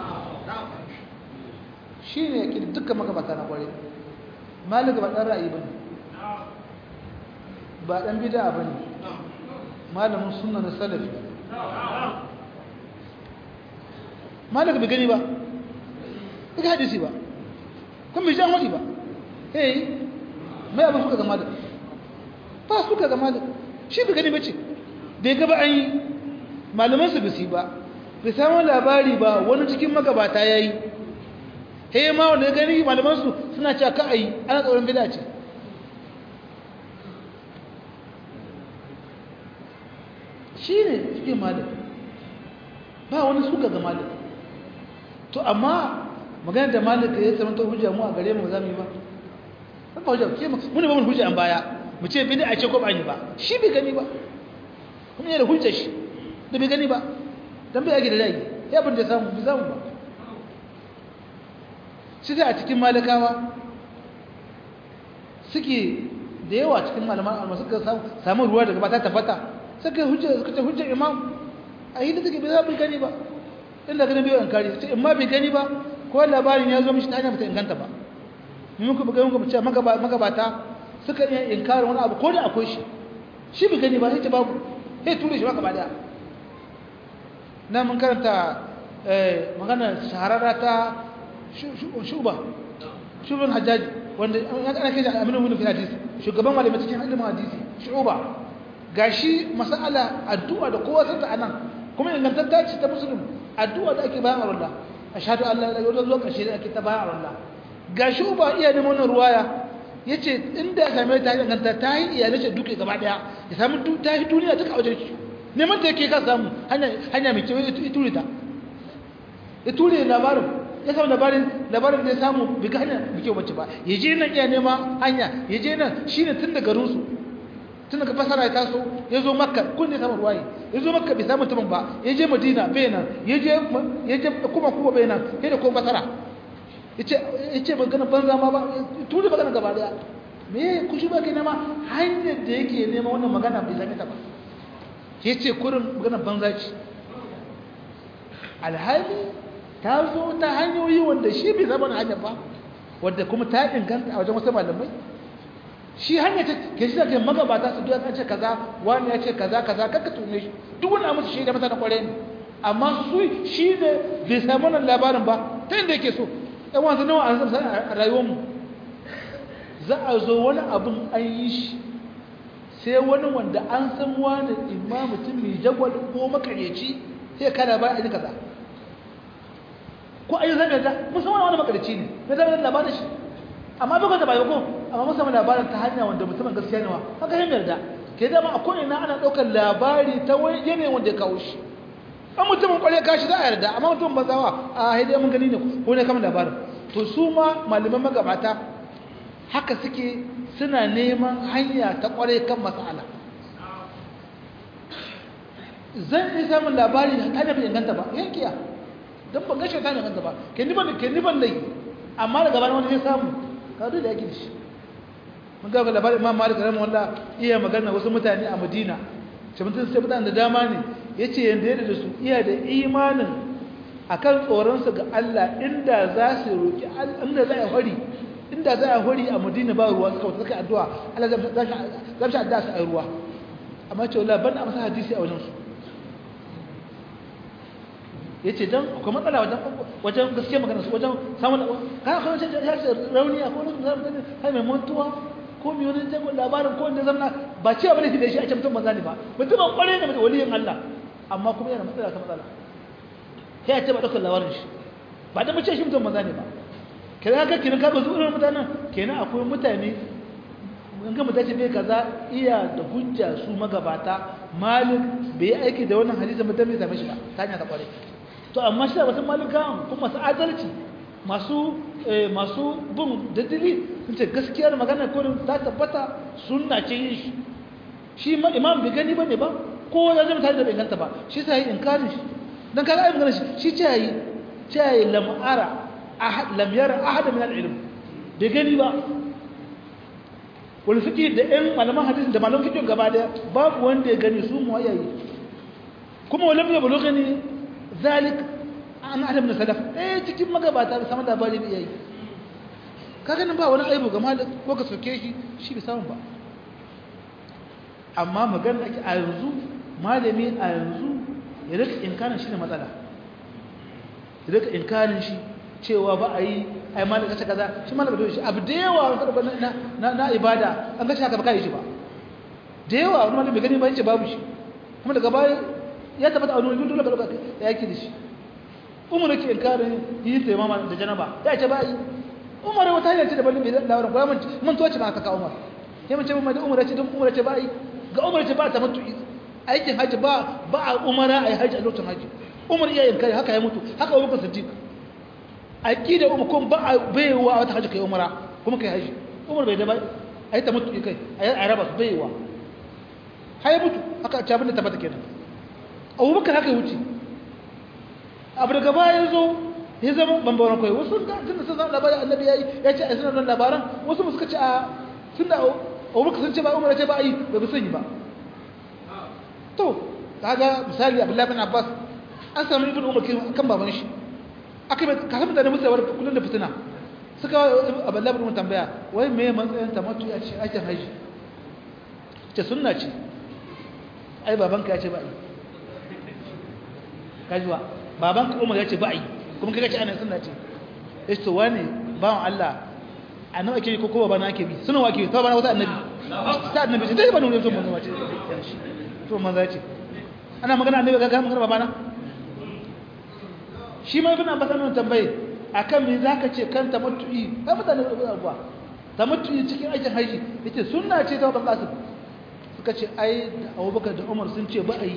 shine yake dukkan magabata na kware malik ba dan ra'ayi bane ba dan bid'a bane malamin sunna da salafi malik bai gani ba bai hadisi ba kuma bai jan wadi ba eh mai abin suka ga malik ba suka ga malik shi bai gani bace bai ga ba an yi malaman su bisi ba bai samu labari ba wani cikin magabata yayi he ma wanda gani malaman su suna cewa ka ayi ana tsoron bid'a ce shine cikin malik ba wani suka ga malik to amma magana da malik ya zama ta hujja mu a gare mu zamu yi ba ba hujja ke mu ne ba mun hujja an baya mu ce bid'a ce ko ba ni ba shi bai gani ba kuma yana da hujjar shi da bai gani ba dan bai yake da dai ya bin da samu bi zamu ba shi da a cikin malakawa suke da yawa cikin malaman alma suka samu ruwa daga bata tabbata suka hujja suka ce hujjar imam a yi da take bai gani ba inda ganin bai ankari sai imma bai gani ba ko labarin ya zo mishi ta hanya bata inganta ba mun ku buga mun ku ce magabata suka iya inkarin wani abu ko da akwai shi shi bai gani ba sai ta babu sai ture shi baka ba da na mun karanta eh magana shahararra ta shuba shuban hajjaji wanda ana kai da aminu bin hadisi shugaban malamai cikin ilimin hadisi shuba gashi mas'ala addu'a da kowa santa anan kuma ingantatta ce ta musulmi addu'a da ake bayan Allah ashhadu an la ilaha illallah zuwa karshe da ake ta bayan Allah gashi uba iya da wannan ruwaya yace inda ya same ta inganta ta yi iyalai ce duke gaba daya ya samu ta yi duniya duka wajen shi neman ta yake ka samu hanya hanya mai cewa ya ture ta ya ture labarin ya samu labarin labarin da ya samu bi ga hanya bi kyau bace ba ya je nan iya nema hanya ya je nan shine tun da garin su tun daga fasara ya taso ya zo makka kun ne samu ruwaye ya zo makka bai samu tumin ba ya je madina bai nan ya je ya je kuma kuma bai nan sai da ko fasara yace yace magana banza ma ba tuli magana gaba daya me ku shi ba kai nema hanyar da yake nema wannan magana bai zame ta ba yace kurin magana banza ce alhali ta zo ta hanyoyi wanda shi bai zama hanyar ba wanda kuma ta inganta a wajen wasu malamai shi hanyar ta ke shi da ke magabata su duka ce kaza wani ya ce kaza kaza kakka tune shi duk wani musu shi da masa na kware ne amma su shi ne bai samu wannan labarin ba ta inda yake so ɗan wasu nawa a rayuwarmu za a zo wani abin an yi shi sai wani wanda an san wani imma mutum mai jagwal ko makareci sai kada ba a yi kaza ko a yi zanga da musamman wani makareci ne na zama da labarin shi amma bai kwanta ba yi ko amma musamman labarin ta hanya wanda musamman gaskiya ne wa haka yin yarda ke dama a kone na ana ɗaukar labari ta wani yanayin wanda ya kawo shi an mutumin kwalle kashi za a yarda amma mutumin banzawa a haidai mun gani ne ko ne kama labarin to su ma malaman magabata haka suke suna neman hanya ta kware kan mas'ala zan yi samun labari ta da bai inganta ba yankiya dan ban ga shaytan ne kanta ba ke ni ban ke ni ban dai amma daga bayan wani sai samu ka dole yake da shi mun ga labarin Imam Malik rahimahullah iya magana wasu mutane a Madina sai mutun sai mutane da dama ne yace yanda yadda da su iya da imanin akan tsoron su ga Allah inda za su roki inda za a hori inda za a hori a Madina ba ruwa suka suka addu'a Allah zai zai zai addu'a su ai ruwa amma ce wallahi ban amsa hadisi a wajen su yace dan akwai matsala wajen wajen gaskiya magana su wajen samun kana kuma ce ya ce rauni a ko ne kai mai mantuwa ko mi wani jago labarin ko inda zamna ba ce bane da shi a ce mutum manzani ba mutum an kware ne mutum waliyin Allah amma kuma yana matsala ta matsala sai ya ce ba dauka labarin shi ba da mace shi mutum manzani ba kenan haka kenan ka ba zuwa mutanen kenan akwai mutane in ga mutace bai kaza iya da hujja su magabata Malik bai aiki da wannan hadisi mutum bai same shi ba ta hanya ta kware to amma shi da wasu malikawan kuma masu adalci masu masu bin daddili sun ce gaskiyar magana ko ta tabbata sunna ce yin shi shi ma imam bai gani bane ba ko ya zama tare da bai ganta ba shi sai inkarin shi dan kaga ai magana shi shi ce yi ce yi lam ara ahad lam yara ahad min al-ilm bai gani ba wal fiqh da ɗan malaman hadisi da malaman fiqh gaba daya babu wanda ya gani su mu ayayi kuma walam ya bulugani zalik an adam na salaf eh cikin magabata da sama labari ne yayi kaga nan ba wani aibu ga malik ko ka soke shi shi bai samu ba amma magana ake a yanzu malami a yanzu ya rika inkarin shi ne matsala ya rika inkarin shi cewa ba a yi ai malaka ta kaza shi malaka da shi abu da yawa na na na ibada an ga shi haka ba kai shi ba da yawa wani malami bai gani ba yace babu shi kuma daga baya ya tabbata a wani dole ka dauka yake da shi umar yake inkarin yi ta mama da janaba ya ce ba yi umar wata hanyar ce da ballin bai da wurin gwamnati mun toce ma aka ka umar sai mun ce mun da umar ce don umar ce ba yi ga umar ce ba ta mutu aikin haji ba ba a umara ai haji a lokacin haji umar iya inkari haka ya mutu haka Abubakar Siddiq aqida umar kun ba a baiwa wata haji kai umara kuma kai haji umar bai da ba ai ta mutu kai ai raba su baiwa hay mutu haka ta bin tabbata kenan Abubakar haka ya wuce abu daga baya zo ya zama bambaran kai wasu ga tunda sun san labarin annabi yayi ya ce a sunan labaran wasu suka ce a tunda Abubakar sun ce ba Umar ce ba ai ba bi sani ba to kaga misali Abdullah bin Abbas an samu ibn Umar kan baban shi akai ka san da musu war kullun da fitina suka Abdullah bin Umar tambaya wai me matsayin tamattu ya ce aikin haji ce sunna ce ai babanka ya ce ba ai kajuwa babanka Umar ya ce ba ai kuma kaga ce ana sunna ce yace to wani bawon Allah annabi ake ko kowa bana ake bi suna wake to bana wata annabi ta annabi ce dai bana ne to mun wace to manzo ce ana magana annabi ga ga magana babana shi ma ibn Abbas an tambaye akan me zaka ce kan tamattu'i ka fada da abuwa tamattu'i cikin aikin haji yace sunna ce ta Abu Qasim suka ce ai Abubakar da Umar sun ce ba ai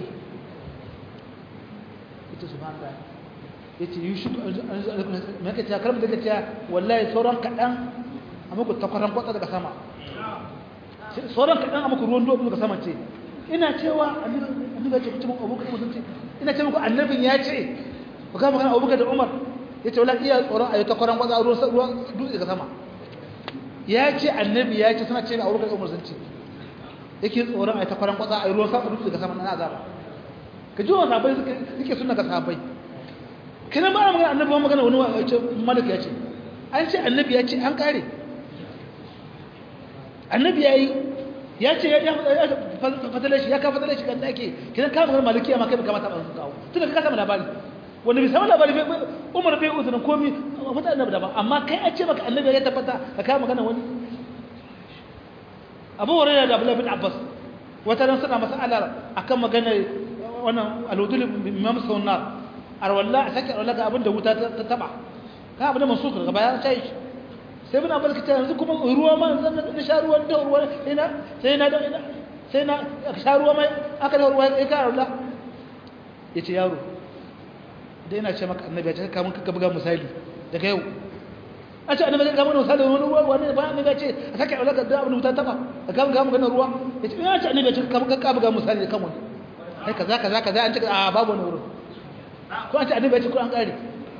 yace subhanallah yace yusuf me kake ta kalmar da kake ta wallahi sauran kadan amma ku takwaran kwata daga sama sauran kadan amma ku ruwan dogo daga sama ce ina cewa annabi ya ce ku mun Abubakar mun ce ina ce muku annabin ya ce ku ga magana Abubakar da Umar yace wallahi iya tsoron ayi takwaran kwata ruwan ruwan dutse daga sama ya ce annabi ya ce suna ce Abubakar da Umar sun ce yake tsoron ayi takwaran kwata ayi ruwan sama dutse daga sama na azaba ka ji wa sahabbai suke sunna ga sahabbai kana ba magana annabi ba magana wani wace malaka ya ce an ce annabi ya ce an kare annabi yayi ya ce ya fatale shi ya ka fatale shi kan dake kidan ka magana malikiya ma kai ba kamata ba su kawo tunda ka samu labari wanda bai samu labari Umar bai uzurin komai fata annabi da ba amma kai a ce maka annabi ya tabbata ka ka magana wani Abu Hurairah da Abdullah bin Abbas wata ran suna mas'alar akan magana wannan aludul imam sunnar arwalla sake arwalla ga abinda wuta ta taba ka abinda mansuk daga baya sai sai bin abul kita yanzu kuma ruwa ma zan na sha ruwan da ruwa ina sai na da ina sai na sha ruwa mai aka da ruwa kai ka arwalla yace yaro dai ina ce maka annabi ya ce ka mun ka buga misali daga yau a ce annabi ga mun misali wani ruwa wani ba annabi ya ce sake arwalla ga abinda wuta taba ka ga mun ruwa yace ina ce annabi ya ce ka buga misali kan wani kai kaza kaza kaza an ce a babu wani wurin ko an ce annabi ya ce ko an kare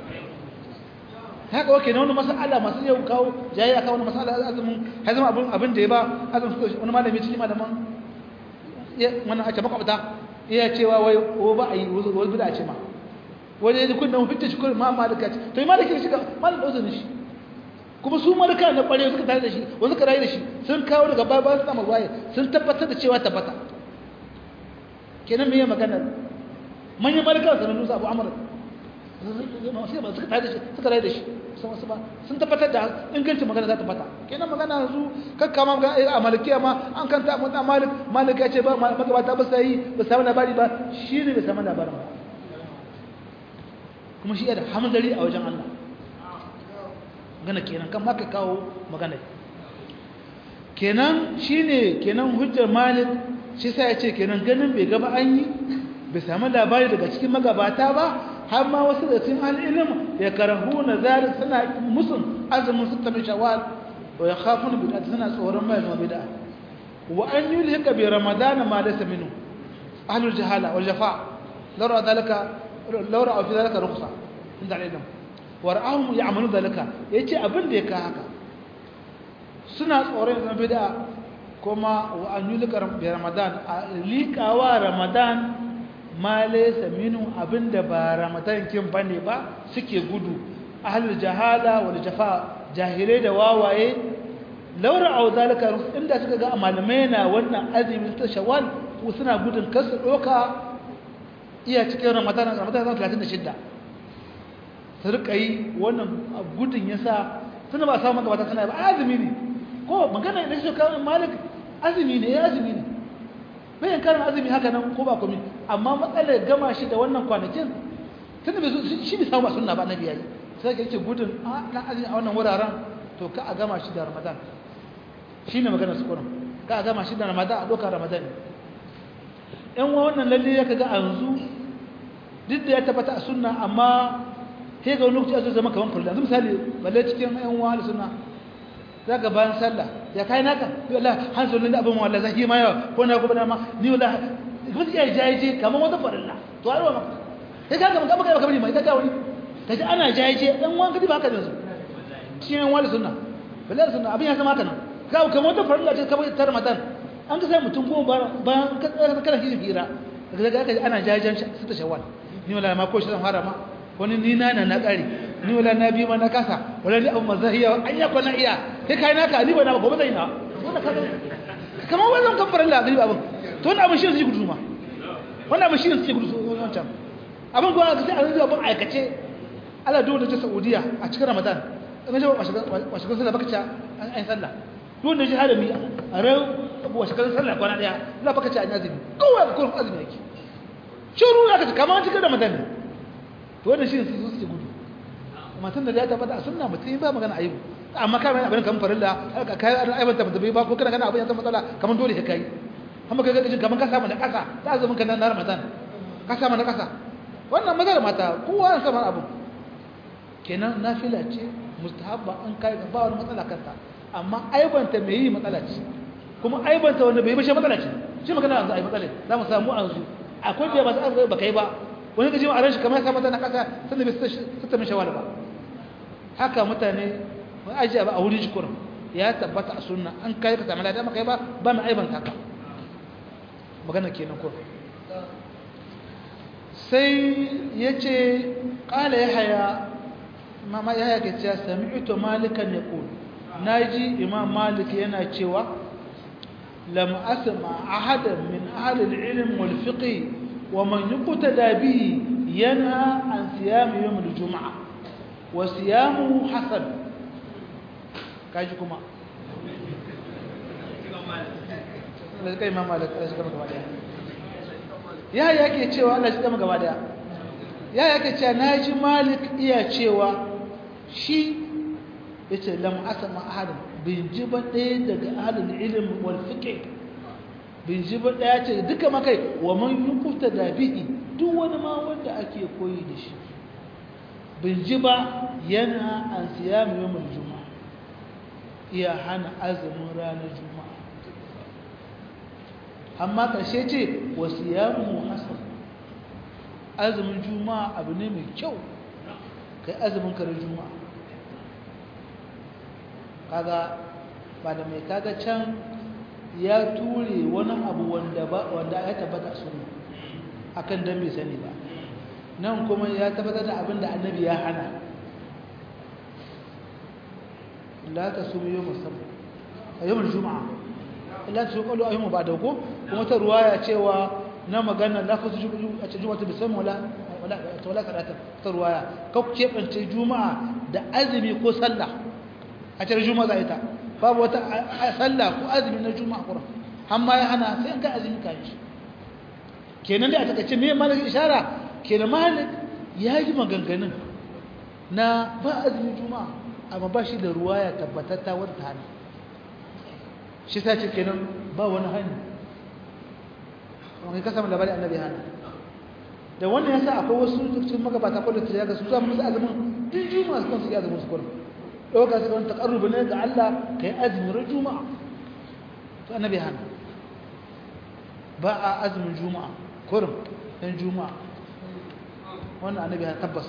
haka wake na wani mas'ala masu yau kawo jayayya kawo wani mas'ala azumin ya zama abin abin da ya ba azumin wani malami cikin malaman ya wannan ake makwabta iya cewa wai ko ba a yi wani bida ce ma wani ya kun nan fitta shi kullum ma malika ce to maliki shi ka malin da uzurin shi kuma su malika na kware suka tare da shi wani suka rayu da shi sun kawo daga baya ba su samu waye sun tabbatar da cewa tabbata kenan me ya magana manyan malika sanan Abu Amr sai ba suka tare da shi suka rayu da shi sun tabbatar da ingancin magana za ta fata kenan magana yanzu kakka ma a malikiya ma an kanta mun da malik malik ya ce ba magabata ba sai ba samu labari ba shi ne ba samu labarin ba kuma shi da hamdari a wajen Allah magana kenan kan maka kawo magana kenan shine kenan hujjar malik shi sai ya ce kenan ganin bai gaba an yi bai samu labari daga cikin magabata ba har ma wasu da cikin al'ilim ya karahuna zalik suna musun azumin sita min shawwal wa yakhafuna bid'at suna tsoron mai zama bid'a wa an yulhika bi ramadan ma laysa minhu ahlul jahala wal jafa law dalika law ra'a fi dalika rukhsa inda al'ilim wa ra'ahum ya'malu dalika yace abin da yake haka suna tsoron zama bid'a kuma wa an yulhika bi ramadan liqawa ramadan ma laysa minhu abinda ba ramadan kin bane ba suke gudu ahlul jahala wal jafa jahilai da wawaye laura au zalika inda suka ga malamai na wannan azumin ta shawwal ko suna gudun kasu doka iya cikin ramadan ramadan talatin da shida su rika yi wannan gudun yasa tunda ba samu gaba suna ba azumi ne ko magana da shi kan malik azumi ne ya azumi ne bayan karin azumi haka nan ko ba komai amma matsalar gama shi da wannan kwanakin tunda bai shi bai samu sunna ba annabi yayi sai yake gudun a dan azumi a wannan wuraren to ka a gama shi da ramadan shine magana su kurin ka a gama shi da ramadan a dokar ramadan in wa wannan lalle ya kaga yanzu duk da ya tabbata a sunna amma sai ga wani lokaci azu zama kaman farilla yanzu misali balle cikin yan wa sunna zaka bayan sallah ya kai naka wallahi hanzulin da abin wallahi zaki ma yawa ko na gobe ma ni wallahi kuma iya jaje kaman wata farilla to arwa maka sai kaga maka maka kamar mai kaga wani kaji ana jaje dan wan kadi ba haka yanzu cikin wani sunna wallahi sunna abin ya zama haka nan kawo kamar wata farilla ce kamar ta Ramadan an ka sai mutum ko bayan ka kana shi gira daga kaga ana jajen su ta shawwal ni wallahi ma ko shi zan fara ma wani ni na na kare ni wala na bi ma na kasa wala ni abu mazahiya an ya kwana iya kai kai naka ni bana gobe zai na wannan kaga kamar wannan kafarin la gari abin to wannan abin shi ne gudu ma wannan abin shi ne gudu wancan abin gwa ga sai an zuwa ban aikace Allah dole ta Saudiya a cikin Ramadan in ga washe kan sallah baka ci an ai sallah dole ne jihada mi a ran washe kan sallah kwana daya Allah baka ci an azumi kawai ko azumi yake shiru ya ka kamar cikin Ramadan to wannan shi ne su su gudu matan da ya tabbata a sunna mutum ba magana aibu amma kai abin kan farilla kai aibanta da bai ba ko kana kana abin ya zama matsala kaman dole kai amma kai ga kaman ka samu na kasa ta azumin kan na Ramadan ka samu na kasa wannan mazar mata kowa ya samu abu kenan nafila ce mustahabba an kai ba wani matsala kanta amma aibanta mai yi matsala ce kuma aibanta wanda bai yi ba shi matsala ce shi magana yanzu ai matsala za mu samu yanzu akwai da ba sai ba kai ba wani gaji a ranshi kamar ya samu na kasa sanda bai sita min shawara ba haka mutane ba ajiya ba a wurin shi kurin ya tabbata a sunna an kai ka samu lafiya maka ba ba mai aiban haka magana kenan kurin sai yace qala yahya mama yahya ke cewa sami'tu malikan yaqul naji imam malik yana cewa lam asma ahadan min ahli al-ilm wal fiqh ومن يقتدى به ينهى عن صيام يوم الجمعة وصيامه حسن كاجكما kai ma malik Allah shi kama gaba daya ya yake cewa Allah shi kama gaba daya ya yake cewa naji malik iya cewa shi yace lam asma ahadin bin ji ba ɗaya daga ahlul ilm wal fiqh bin ji ba ɗaya ce duka makai wa man yukuta da bihi duk wani ma wanda ake koyi da shi bin ji ba yana an siya mu yawmul juma'a iya hana azumin ranar juma'a amma karshe ce wa siyamu hasan azumin juma'a abu ne mai kyau kai azumin karar juma'a kaga ba da mai kaga can ya ture wani abu wanda ba wanda ya tabbata a sunna akan dan bai sani ba nan kuma ya tabbatar da abin da annabi ya hana la tasumu yawm as-sabt yawm al-jum'a illa tuqalu ayyuma ba'da ko kuma ta ruwaya cewa na magana la ku juju a juma'a ta bisan wala wala wala salata ta ruwaya ka ku kebance juma'a da azumi ko sallah a cikin juma'a za ita babu wata sallah ko azumi na juma'a qur'an amma ya hana sai an ga azumi kai shi kenan da a takaice me malik ishara kenan malik ya yi maganganun na ba azumi juma'a amma ba shi da ruwaya tabbatatta wadda hana shi ta ce kenan ba wani hannu wani kasa mai labari annabi hana da wannan yasa akwai wasu cikin magabata kwallo ta yaga su zama musu azumin duk juma'a su kansu yi azumin su kwallo ɗauka su kawai taƙarrubi ne ga Allah ka yi azumin ran juma'a to annabi hana ba a azumin juma'a kurum ɗan juma'a wannan annabi hana tabbas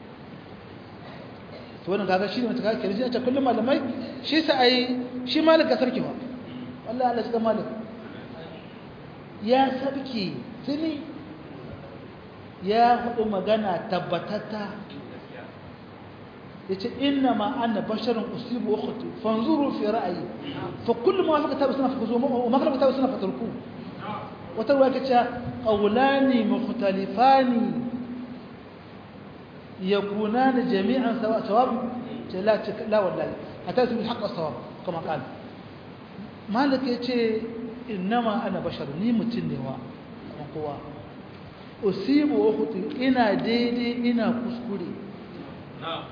to wannan kaga shi ne mata kaga kirji ta kullum malamai shi sa ai shi malik ka sarki ba wallahi Allah ya malik ya sarki tuni ya hudu magana tabbatatta yace inna ma ana basharun usibu ukhti fanzuru fi ra'yi fa kullu ma wafaka tabu sunna fa wa ma kana tabu sunna fa turku wata ruwa kace qawlani mukhtalifani يكونان جميعا سواء ثواب لا لا والله اتيت بالحق الصواب كما قال مالك yace انما انا بشر ni mutun ne wa kaman kowa usibu wa khuti ina daidai ina kuskure na'am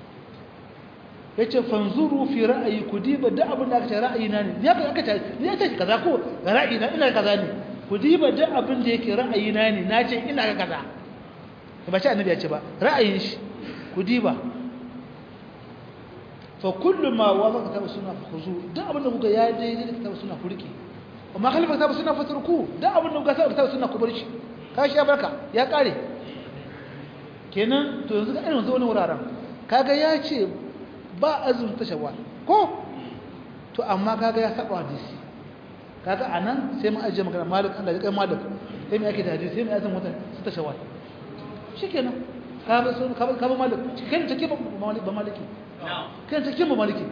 yace fanzuru fi ra'yi kudiba da abin da aka ce ra'ayina ne ya aka ce ya ce kaza ko ra'ayina ina kaza ne kudiba da abin da yake ra'ayina ne nace ina ga kaza ba ce annabi ya ce ba ra'ayin shi ku diba fa kullu ma wafaqa kitabu sunna fa khuzu da abin da kuka ya daidai da kitabu sunna ku rike amma khalifa kitabu sunna fa turku da abin da kuka sa kitabu sunna ku bar shi ka shi barka ya kare kenan to yanzu ga irin zo ne wuraren kaga ya ce ba azum ta shawwal ko to amma kaga ya saba hadisi kaga anan sai mu ajiye magana malik Allah ya kai malik sai mu yake da hadisi sai mu azum wata ta shawwal shikenan ka ba sun ka ba malik kan take ba malik ba maliki kan take ba maliki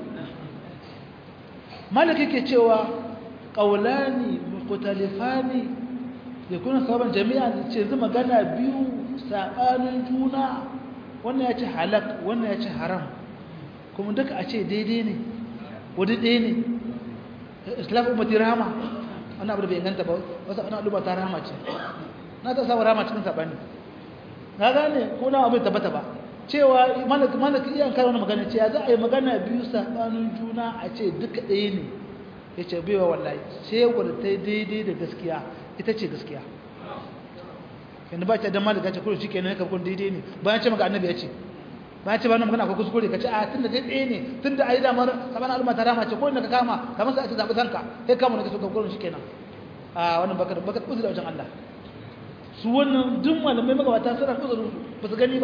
maliki ke cewa qawlani mukhtalifani yakuna sababan jami'an ce zuma magana biyu sabanin juna wannan yace halak wannan yace haram kuma duka a ce daidai ne wadi ɗaya ne islam ummati rahama wannan abu da bai inganta ba wasu ana al'umma ta rahama ce na ta samu rahama cikin sabani na gane ko na abin tabbata ba cewa malaka malaka iyan kai wannan magana ce ya za a yi magana biyu sabanin juna a ce duka ɗaya ne yace baiwa wallahi sai gwada ta daidai da gaskiya ita ce gaskiya yanda ba ta da malaka ce kullu shikenan ka kun daidai ne bayan ce maka annabi ya ce bayan ce ba nan magana akwai kuskure ka ce a tunda dai ɗaya ne tunda ai da mar sabanin al'umma ta rama ce ko inda ka kama kamar sai aka zabi sanka sai kama ne ka so ka kullu shikenan a wannan baka baka uzuri wajen Allah su wannan duk malamai magabata suna kuzurin ba su gani ba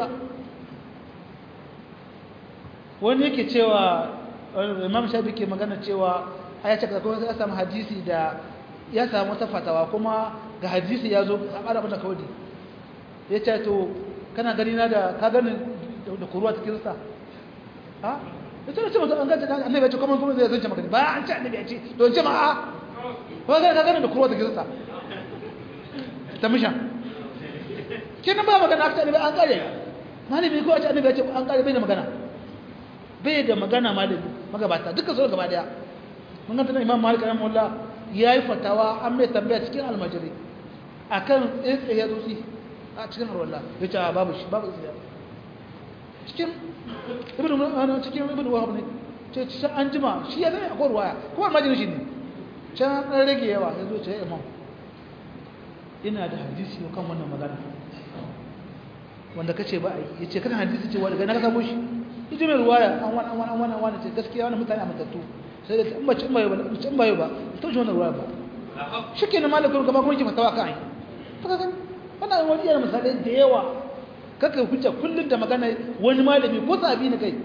wani yake cewa imam shafi ke magana cewa a ya ce kuma ya samu hadisi da ya samu wata fatawa kuma ga hadisi ya zo a ƙara mata kawai ya ce to kana gani na da ka gani da kuruwa ta kirista ha ya ce ce mutum an ganta annabi ya ce kuma kuma zai zance magani ba an ce annabi ya ce don ce ma a kuma ka gani da kuruwa ta kirista ta mishan kenan ba magana aka annabi an kare malami ko a ce annabi ya ce an kare bai da magana bai da magana malami magabata duka so gaba daya mun ga imam malik rahimahullah yayi fatawa an mai tambaya cikin almajiri akan tsaye dutsi a cikin alwala yace babu shi babu tsaye cikin ibnu ana cikin ibnu wahab ne ce sai an jima shi ya gani akwai ruwaya ko almajiri shi ne can an rage yawa yazo ce imam ina da hadisi kan wannan magana wanda kace ba ai yace kana hadisi ce wanda na samu shi ita mai ruwaya an wani an wani an wani ce gaskiya wannan mutane a matattu sai da in ba cin bayo ba cin bayo ba to shi wannan ruwaya ba shikenan malamin gaba kuma yake fatawa kan ai kaga kan wannan wani yana misalai da yawa kaka hujja kullun da magana wani malami ko sabi ne kai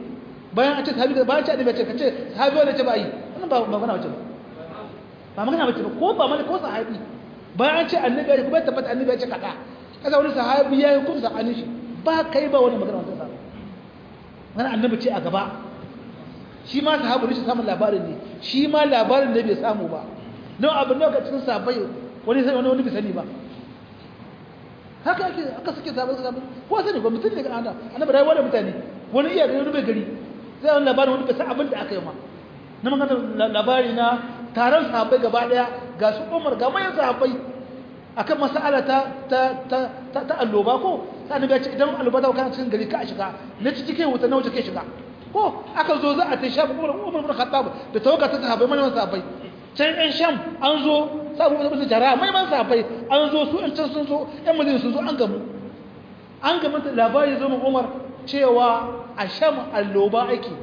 bayan a ce sahabi da bayan ce annabi ce kace sahabi wanda ce ba yi wannan ba magana wace ba ba magana wace ba ko ba mana ko sahabi bayan an ce annabi ya kuma tabbata annabi ya ce kaza kaza wani sahabi ya yi kuma sakanin shi ba kai ba wani magana wata sahabi magana annabi ce a gaba shi ma sahabi ne shi samun labarin ne shi ma labarin da bai samu ba nawa abin da ka cikin sahabbai wani sai wani bai sani ba haka ake aka suke sahabbai sahabbai ko sani ko mutum ne ga anda annabi rayuwa da mutane wani iya gari wani bai gari sai wani labarin wani bai san abin da aka yi ma na magana labari na taron sahabbai gaba daya ga su Umar ga mayan sahabbai akan mas'ala ta ta ta ta alloba ko sai annabi ya ce idan alloba ta kana cikin gari ka a shiga na ci cikin wuta na wuce kai shiga ko aka zo za a ta shafi Umar Umar bin Khattab da tawaga ta sahabbai mayan sahabbai can ɗan sham an zo sabu da bisa jara mayan sahabbai an zo su ɗan can sun zo ɗan madina sun zo an gamu an gamu da labari zo min Umar cewa a sham alloba ake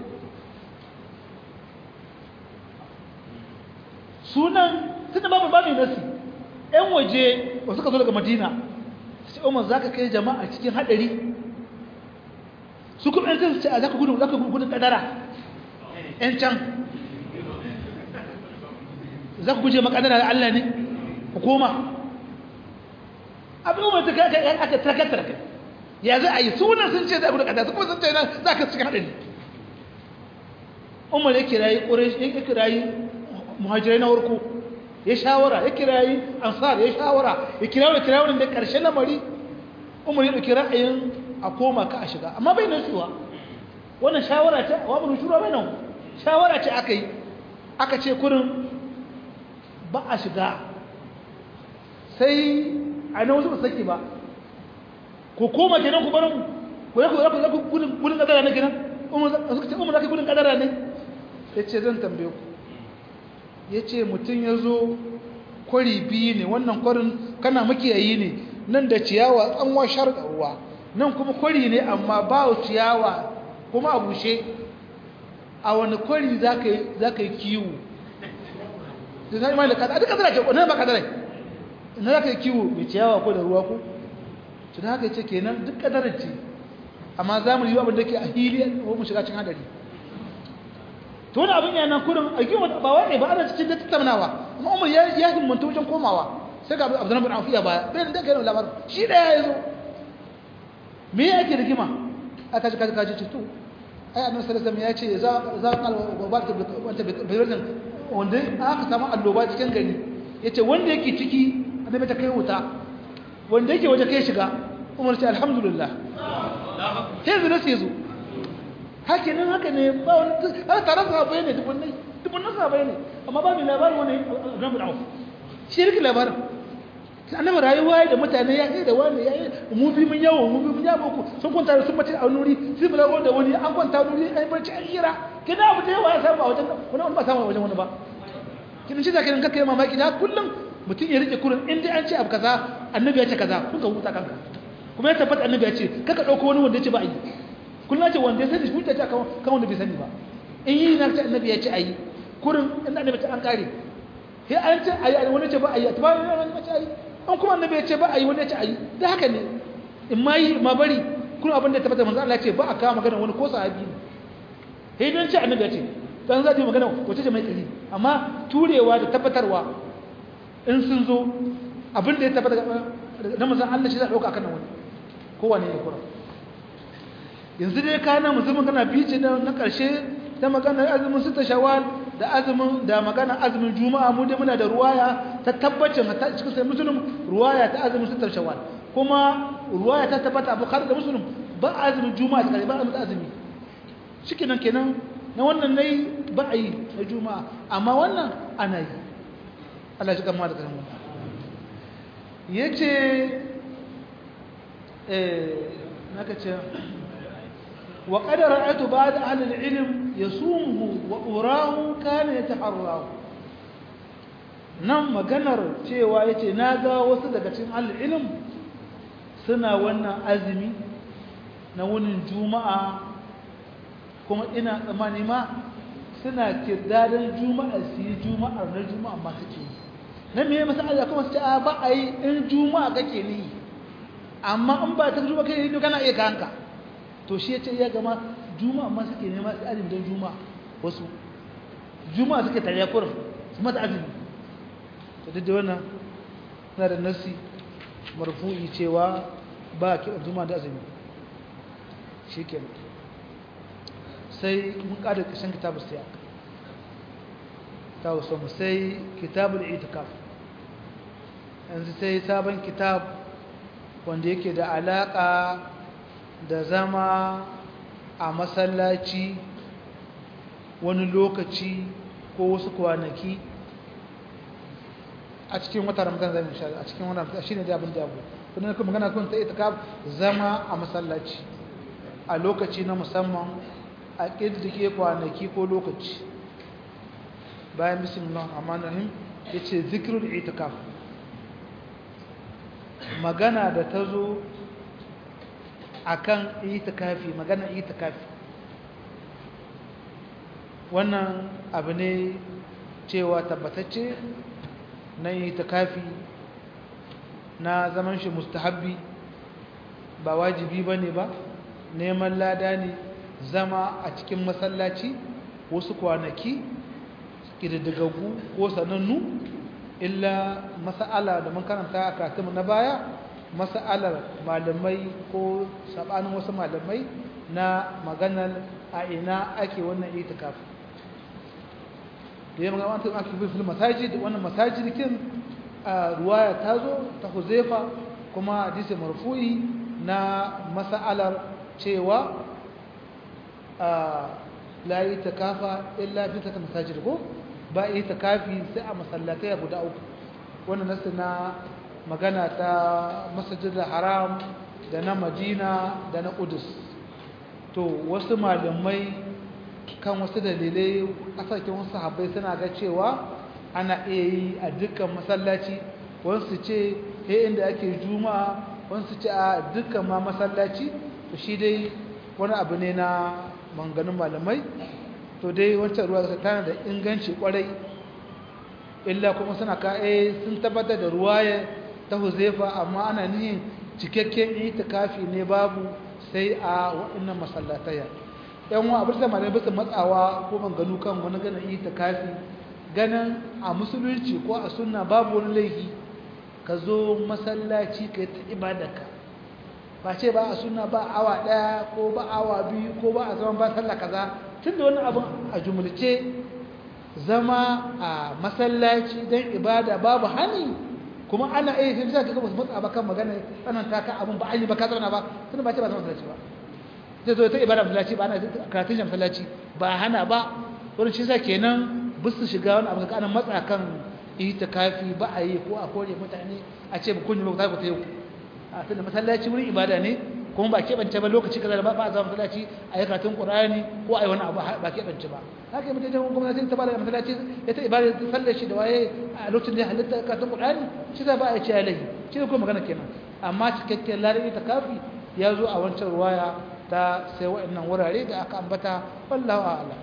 sunan tunda babu babu nasi ɗan waje ba suka zo daga madina sai Umar zaka kai jama'a cikin hadari su kuma ɗan su ce a zaka gudun zaka gudun kadara ɗan can zaka guje makadara da Allah ne hukuma abin Umar ta kai aka tarkatar kai ya za a yi sunan sun ce za a gudun kadara su kuma sun ce nan zaka cikin hadari Umar ya kirayi Quraysh ya kirayi muhajirai na warko ya shawara ya kirayi ansar ya shawara ya kirawo da kirawo da karshen lamari Umar ya dauki ra'ayin a koma ka a shiga amma bai nutsuwa wannan shawara ce wa mun shura bai nan shawara ce aka yi aka ce kurin ba a shiga sai a nan wasu ba saki ba ko koma kenan ku bar mu ko ya ku ku gudun gudun kadara ne kenan Umar suka ce Umar zaka gudun kadara ne yace zan tambaye ku ya ce mutum ya zo kwari biyu ne wannan kwarin kana makiyayi ne nan da ciyawa tsanwa sharɗa ruwa nan kuma kwari ne amma ba ciyawa kuma a bushe a wani kwari za ka yi kiwo da zai mai da kada a duka zara ke kwanan ba kadarai ina za ka yi kiwo mai ciyawa ko da ruwa ko su da haka ya ce kenan duk kadarar ce amma za mu yi abin da ke a hili ko mu shiga cikin hadari to wani abin yana kurin a gima ba wani ba ana cikin tattaunawa amma Umar ya ya himmanta wajen komawa sai ga Abdurrahman bin Auf ya baya bai da kai labarin shi da ya zo me yake da gima aka ji kaji kaji to ai Annabi sallallahu alaihi wasallam ya ce za za kal ba ta wanda bayan wanda aka samu alloba cikin gari yace wanda yake ciki Annabi ta kai wuta wanda yake waje kai shiga Umar ce alhamdulillah sai zai sai zo haka nan haka ne ba wani har tare sahabbai ne dubunnai dubunnan sahabbai ne amma ba mai labarin wani Abdurrahman bin Auf shi yake labarin annabi rayuwa da mutane ya yi da wani ya yi mu bi mun yawo mu bi mun yawo ku sun kwanta sun mace a nuri sai bula da wani an kwanta nuri ai barci an hira kina abu da yawa ya samu a wajen wani ba samu a wajen wani ba kin shi da kin kake mamaki da kullum mutum ya rike kurin in dai an ce abu kaza annabi ya ce kaza kun ka huta kanka kuma ya tabbata annabi ya ce kaka dauko wani wanda ya ce ba yi kullum ce wanda ya sani huta ta kan wanda bai sani ba in yi na ce annabi ya ce ayi kurin inda annabi ta an kare sai an ce ayi wani ce ba ayi ta ba wani ce ayi an kuma annabi ya ce ba ayi wani ya ce ayi da haka ne in ma yi ma bari kullum abin da ya tabbata manzo Allah ya ce ba a kawo magana wani ko sahabi ne sai dan ce annabi ya ce dan za ta yi magana wace ce mai kari amma turewa da tabbatarwa in sun zo abin da ya tabbata da manzo Allah shi zai dauka akan wani kowane ne kura yanzu dai kana mu zama kana bice da na karshe ta magana azumin sita shawwal da azumin da magana azumin juma'a mu dai muna da ruwaya ta tabbacin hatta cikin sai muslim ruwaya ta azumin sita shawwal kuma ruwaya ta tabbata bukhari da muslim ba azumin juma'a ta ba azumin azumi shikenan kenan na wannan nayi ba a yi na juma'a amma wannan ana yi Allah shi kamar da kan mu yace eh naka ce وقد رأيت بعض أهل العلم يصومه وأراه كان يتحراه nan maganar cewa yace naga wasu daga cikin al-ilm suna wannan azumi na wunin juma'a kuma ina tsammani ma suna kirdadan juma'a su yi juma'a na juma'a ma suke yi na me masala kuma su ce a ba a yi in juma'a kake ni amma in ba ta juma'a kai ni kana iya kanka to shi yace ya gama juma'a ma suke nema su azumi don juma'a wasu juma'a suke tare kurin su mata azumi to duk da wannan na da nasi marfu'i cewa ba ki juma'a da azumi shikenan sai mun kada kashin kitabul siyak ta wasu sai kitabul itikaf yanzu sai sabon kitab wanda yake da alaka da zama a masallaci wani lokaci ko wasu kwanaki a cikin wata ramadan zai insha Allah a cikin wannan shine da abin da abu kuma kuma magana kun ta itikaf zama a masallaci a lokaci na musamman a kiddike kwanaki ko lokaci bayan bismillahir rahmanir rahim yace zikrul itikaf magana da tazo akan itikafi magana itikafi wannan abu ne cewa tabbatacce na itikafi na zaman shi mustahabbi ba wajibi bane ba neman lada ne zama a cikin masallaci wasu kwanaki kididdigaggu ko sanannu illa mas'ala da mun karanta a katimu na baya mas'alar malamai ko sabanin wasu malamai na maganar a ina ake wannan itikafi da ya magana wata ake bin masajid wannan masajid kin ruwaya ta zo ta Huzaifa kuma hadisi marfu'i na mas'alar cewa la itikafa illa fi ta masajid ko ba itikafi sai a masallatai guda uku wannan nasu na magana ta masjidil haram da na madina da na qudus to wasu malamai kan wasu dalilai kasashen wasu sahabbai suna ga cewa ana iya yi a dukkan masallaci wasu ce he inda ake juma'a wasu ce a dukkan ma masallaci to shi dai wani abu ne na manganin malamai to dai wancan ruwa tana da inganci kwarai illa kuma suna ka'e sun tabbatar da ruwaya ta Huzaifa amma ana nihin cikakken itikafi ne babu sai a waɗannan masallataya yan wa abin da malamai bisa matsawa ko manganu kan wani ganin itikafi ganin a musulunci ko a sunna babu wani laifi ka zo masallaci ka yi ta ibadarka ba ce ba a sunna ba awa ɗaya ko ba awa biyu ko ba a zaman ba sallah kaza tun da wani abin a jumulce zama a masallaci don ibada babu hani kuma ana iya fi bisa kaga matsa ba kan magana tsananta ka abin ba an yi ba ka zauna ba tun ba ce ba zama masallaci ba zai zo ta ibada masallaci ba ana karatun shi masallaci ba hana ba wani shi sa kenan bisu shiga wani abu ka ana matsa kan itikafi ba a yi ko a kore mutane a ce ba kun yi ba za ku ta yau a tunda masallaci wurin ibada ne kuma ba keɓance ba lokaci kaza da ba a zama masallaci a yi karatun ƙur'ani ko a yi wani abu ba keɓance ba haka yi mutane gwamnati ta ba da masallaci ya ta ibada ta sallar shi da waye a lokacin da ya halitta karatun ƙur'ani shi za ba a yi ce alahi shi ne kuma magana kenan amma cikakken larin ta kafi ya zo a wancan ruwaya ta sai wa'annan wurare da aka ambata wallahu a'lam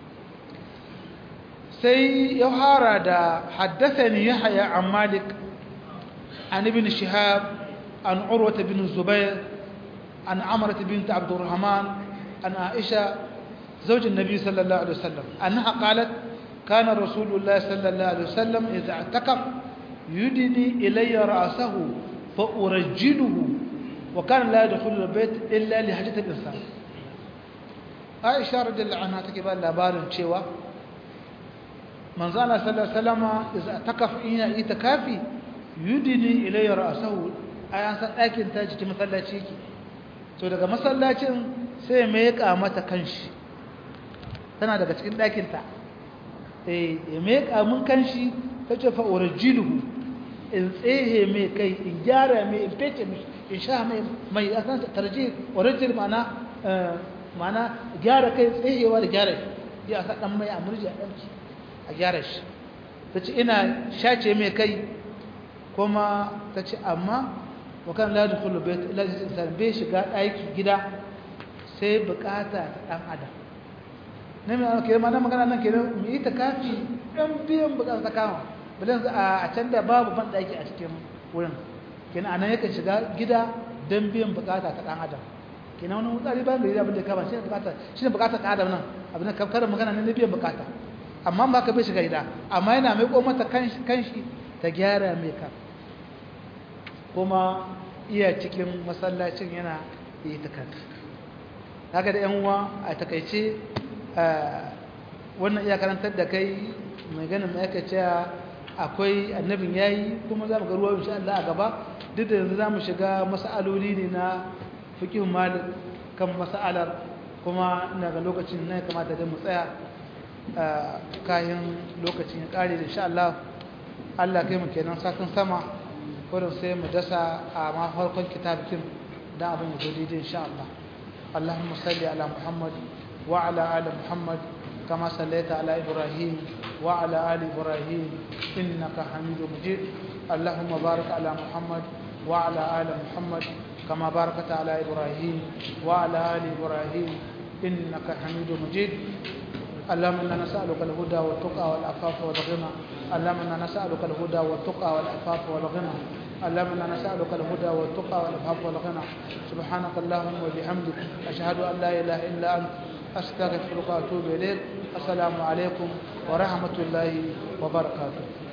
sai ya fara da haddathani yahya an malik an ibn shihab an urwa bin zubair عن عمرة بنت عبد الرحمن عن عائشة زوج النبي صلى الله عليه وسلم أنها قالت كان رسول الله صلى الله عليه وسلم إذا اعتكف يدني إلي رأسه فأرجله وكان لا يدخل البيت إلا لحاجة الإنسان عائشة رضي الله عنها تكبر لبار شوى من زال صلى الله عليه وسلم إذا اعتكف إن يتكافي يدني إلي رأسه أيانسا أكن تاجي مثلا شيكي to daga masallacin sai mai ya mata kanshi tana daga cikin ɗakinta eh ya mai mun kanshi ta ce fa urjiluhu in tsehe mai kai in gyara mai in fece mai in sha mai mai asan tarji urjil mana mana gyara kai tsehewa da gyara shi ya sa dan mai amurji a danki a gyara shi tace ina shace mai kai kuma tace amma wakan la dukulu bayt illa insan bai shiga daki gida sai bukata ta dan adam ne mai ke ma nan magana nan kenan mu yi takafi dan biyan bukata ta kama bilan a can da babu ban daki a cikin wurin kenan anan yake shiga gida dan biyan bukata ta dan adam kenan wani wutsari bayan gari abin da kama shi ne bukata shi ne bukata ta adam nan abin da karin magana ne na biyan bukata amma ba ka bai shiga gida amma yana mai ko mata kanshi ta gyara mai ka kuma iya cikin masallacin yana yi ta kanta haka da yan uwa a takaice wannan iya karantar da kai mai ganin mai aka cewa akwai annabin yayi kuma za mu ga ruwa insha Allah a gaba duk da yanzu za mu shiga mas'aloli ne na fiqh malik kan mas'alar kuma ina ga lokacin ne kamata da mu tsaya kayan lokacin ya kare da insha Allah Allah kai mu kenan sakin sama wurin sai mu dasa a ma farkon kitabin da abin ya zo daidai insha Allah Allahumma salli ala Muhammad wa ala ali Muhammad kama sallaita ala Ibrahim wa ala ali Ibrahim innaka Hamidum Majid Allahumma barik ala Muhammad wa ala ali Muhammad kama barakta ala Ibrahim wa ala ali Ibrahim innaka Hamidum Majid اللهم انا نسالك الهدى والتقى والعفاف والغنى اللهم انا نسالك الهدى والتقى والعفاف والغنى اللهم انا نسالك الهدى والتقى والعفاف والغنى سبحانك اللهم وبحمدك اشهد ان لا اله الا انت استغفرك واتوب اليك السلام عليكم ورحمه الله وبركاته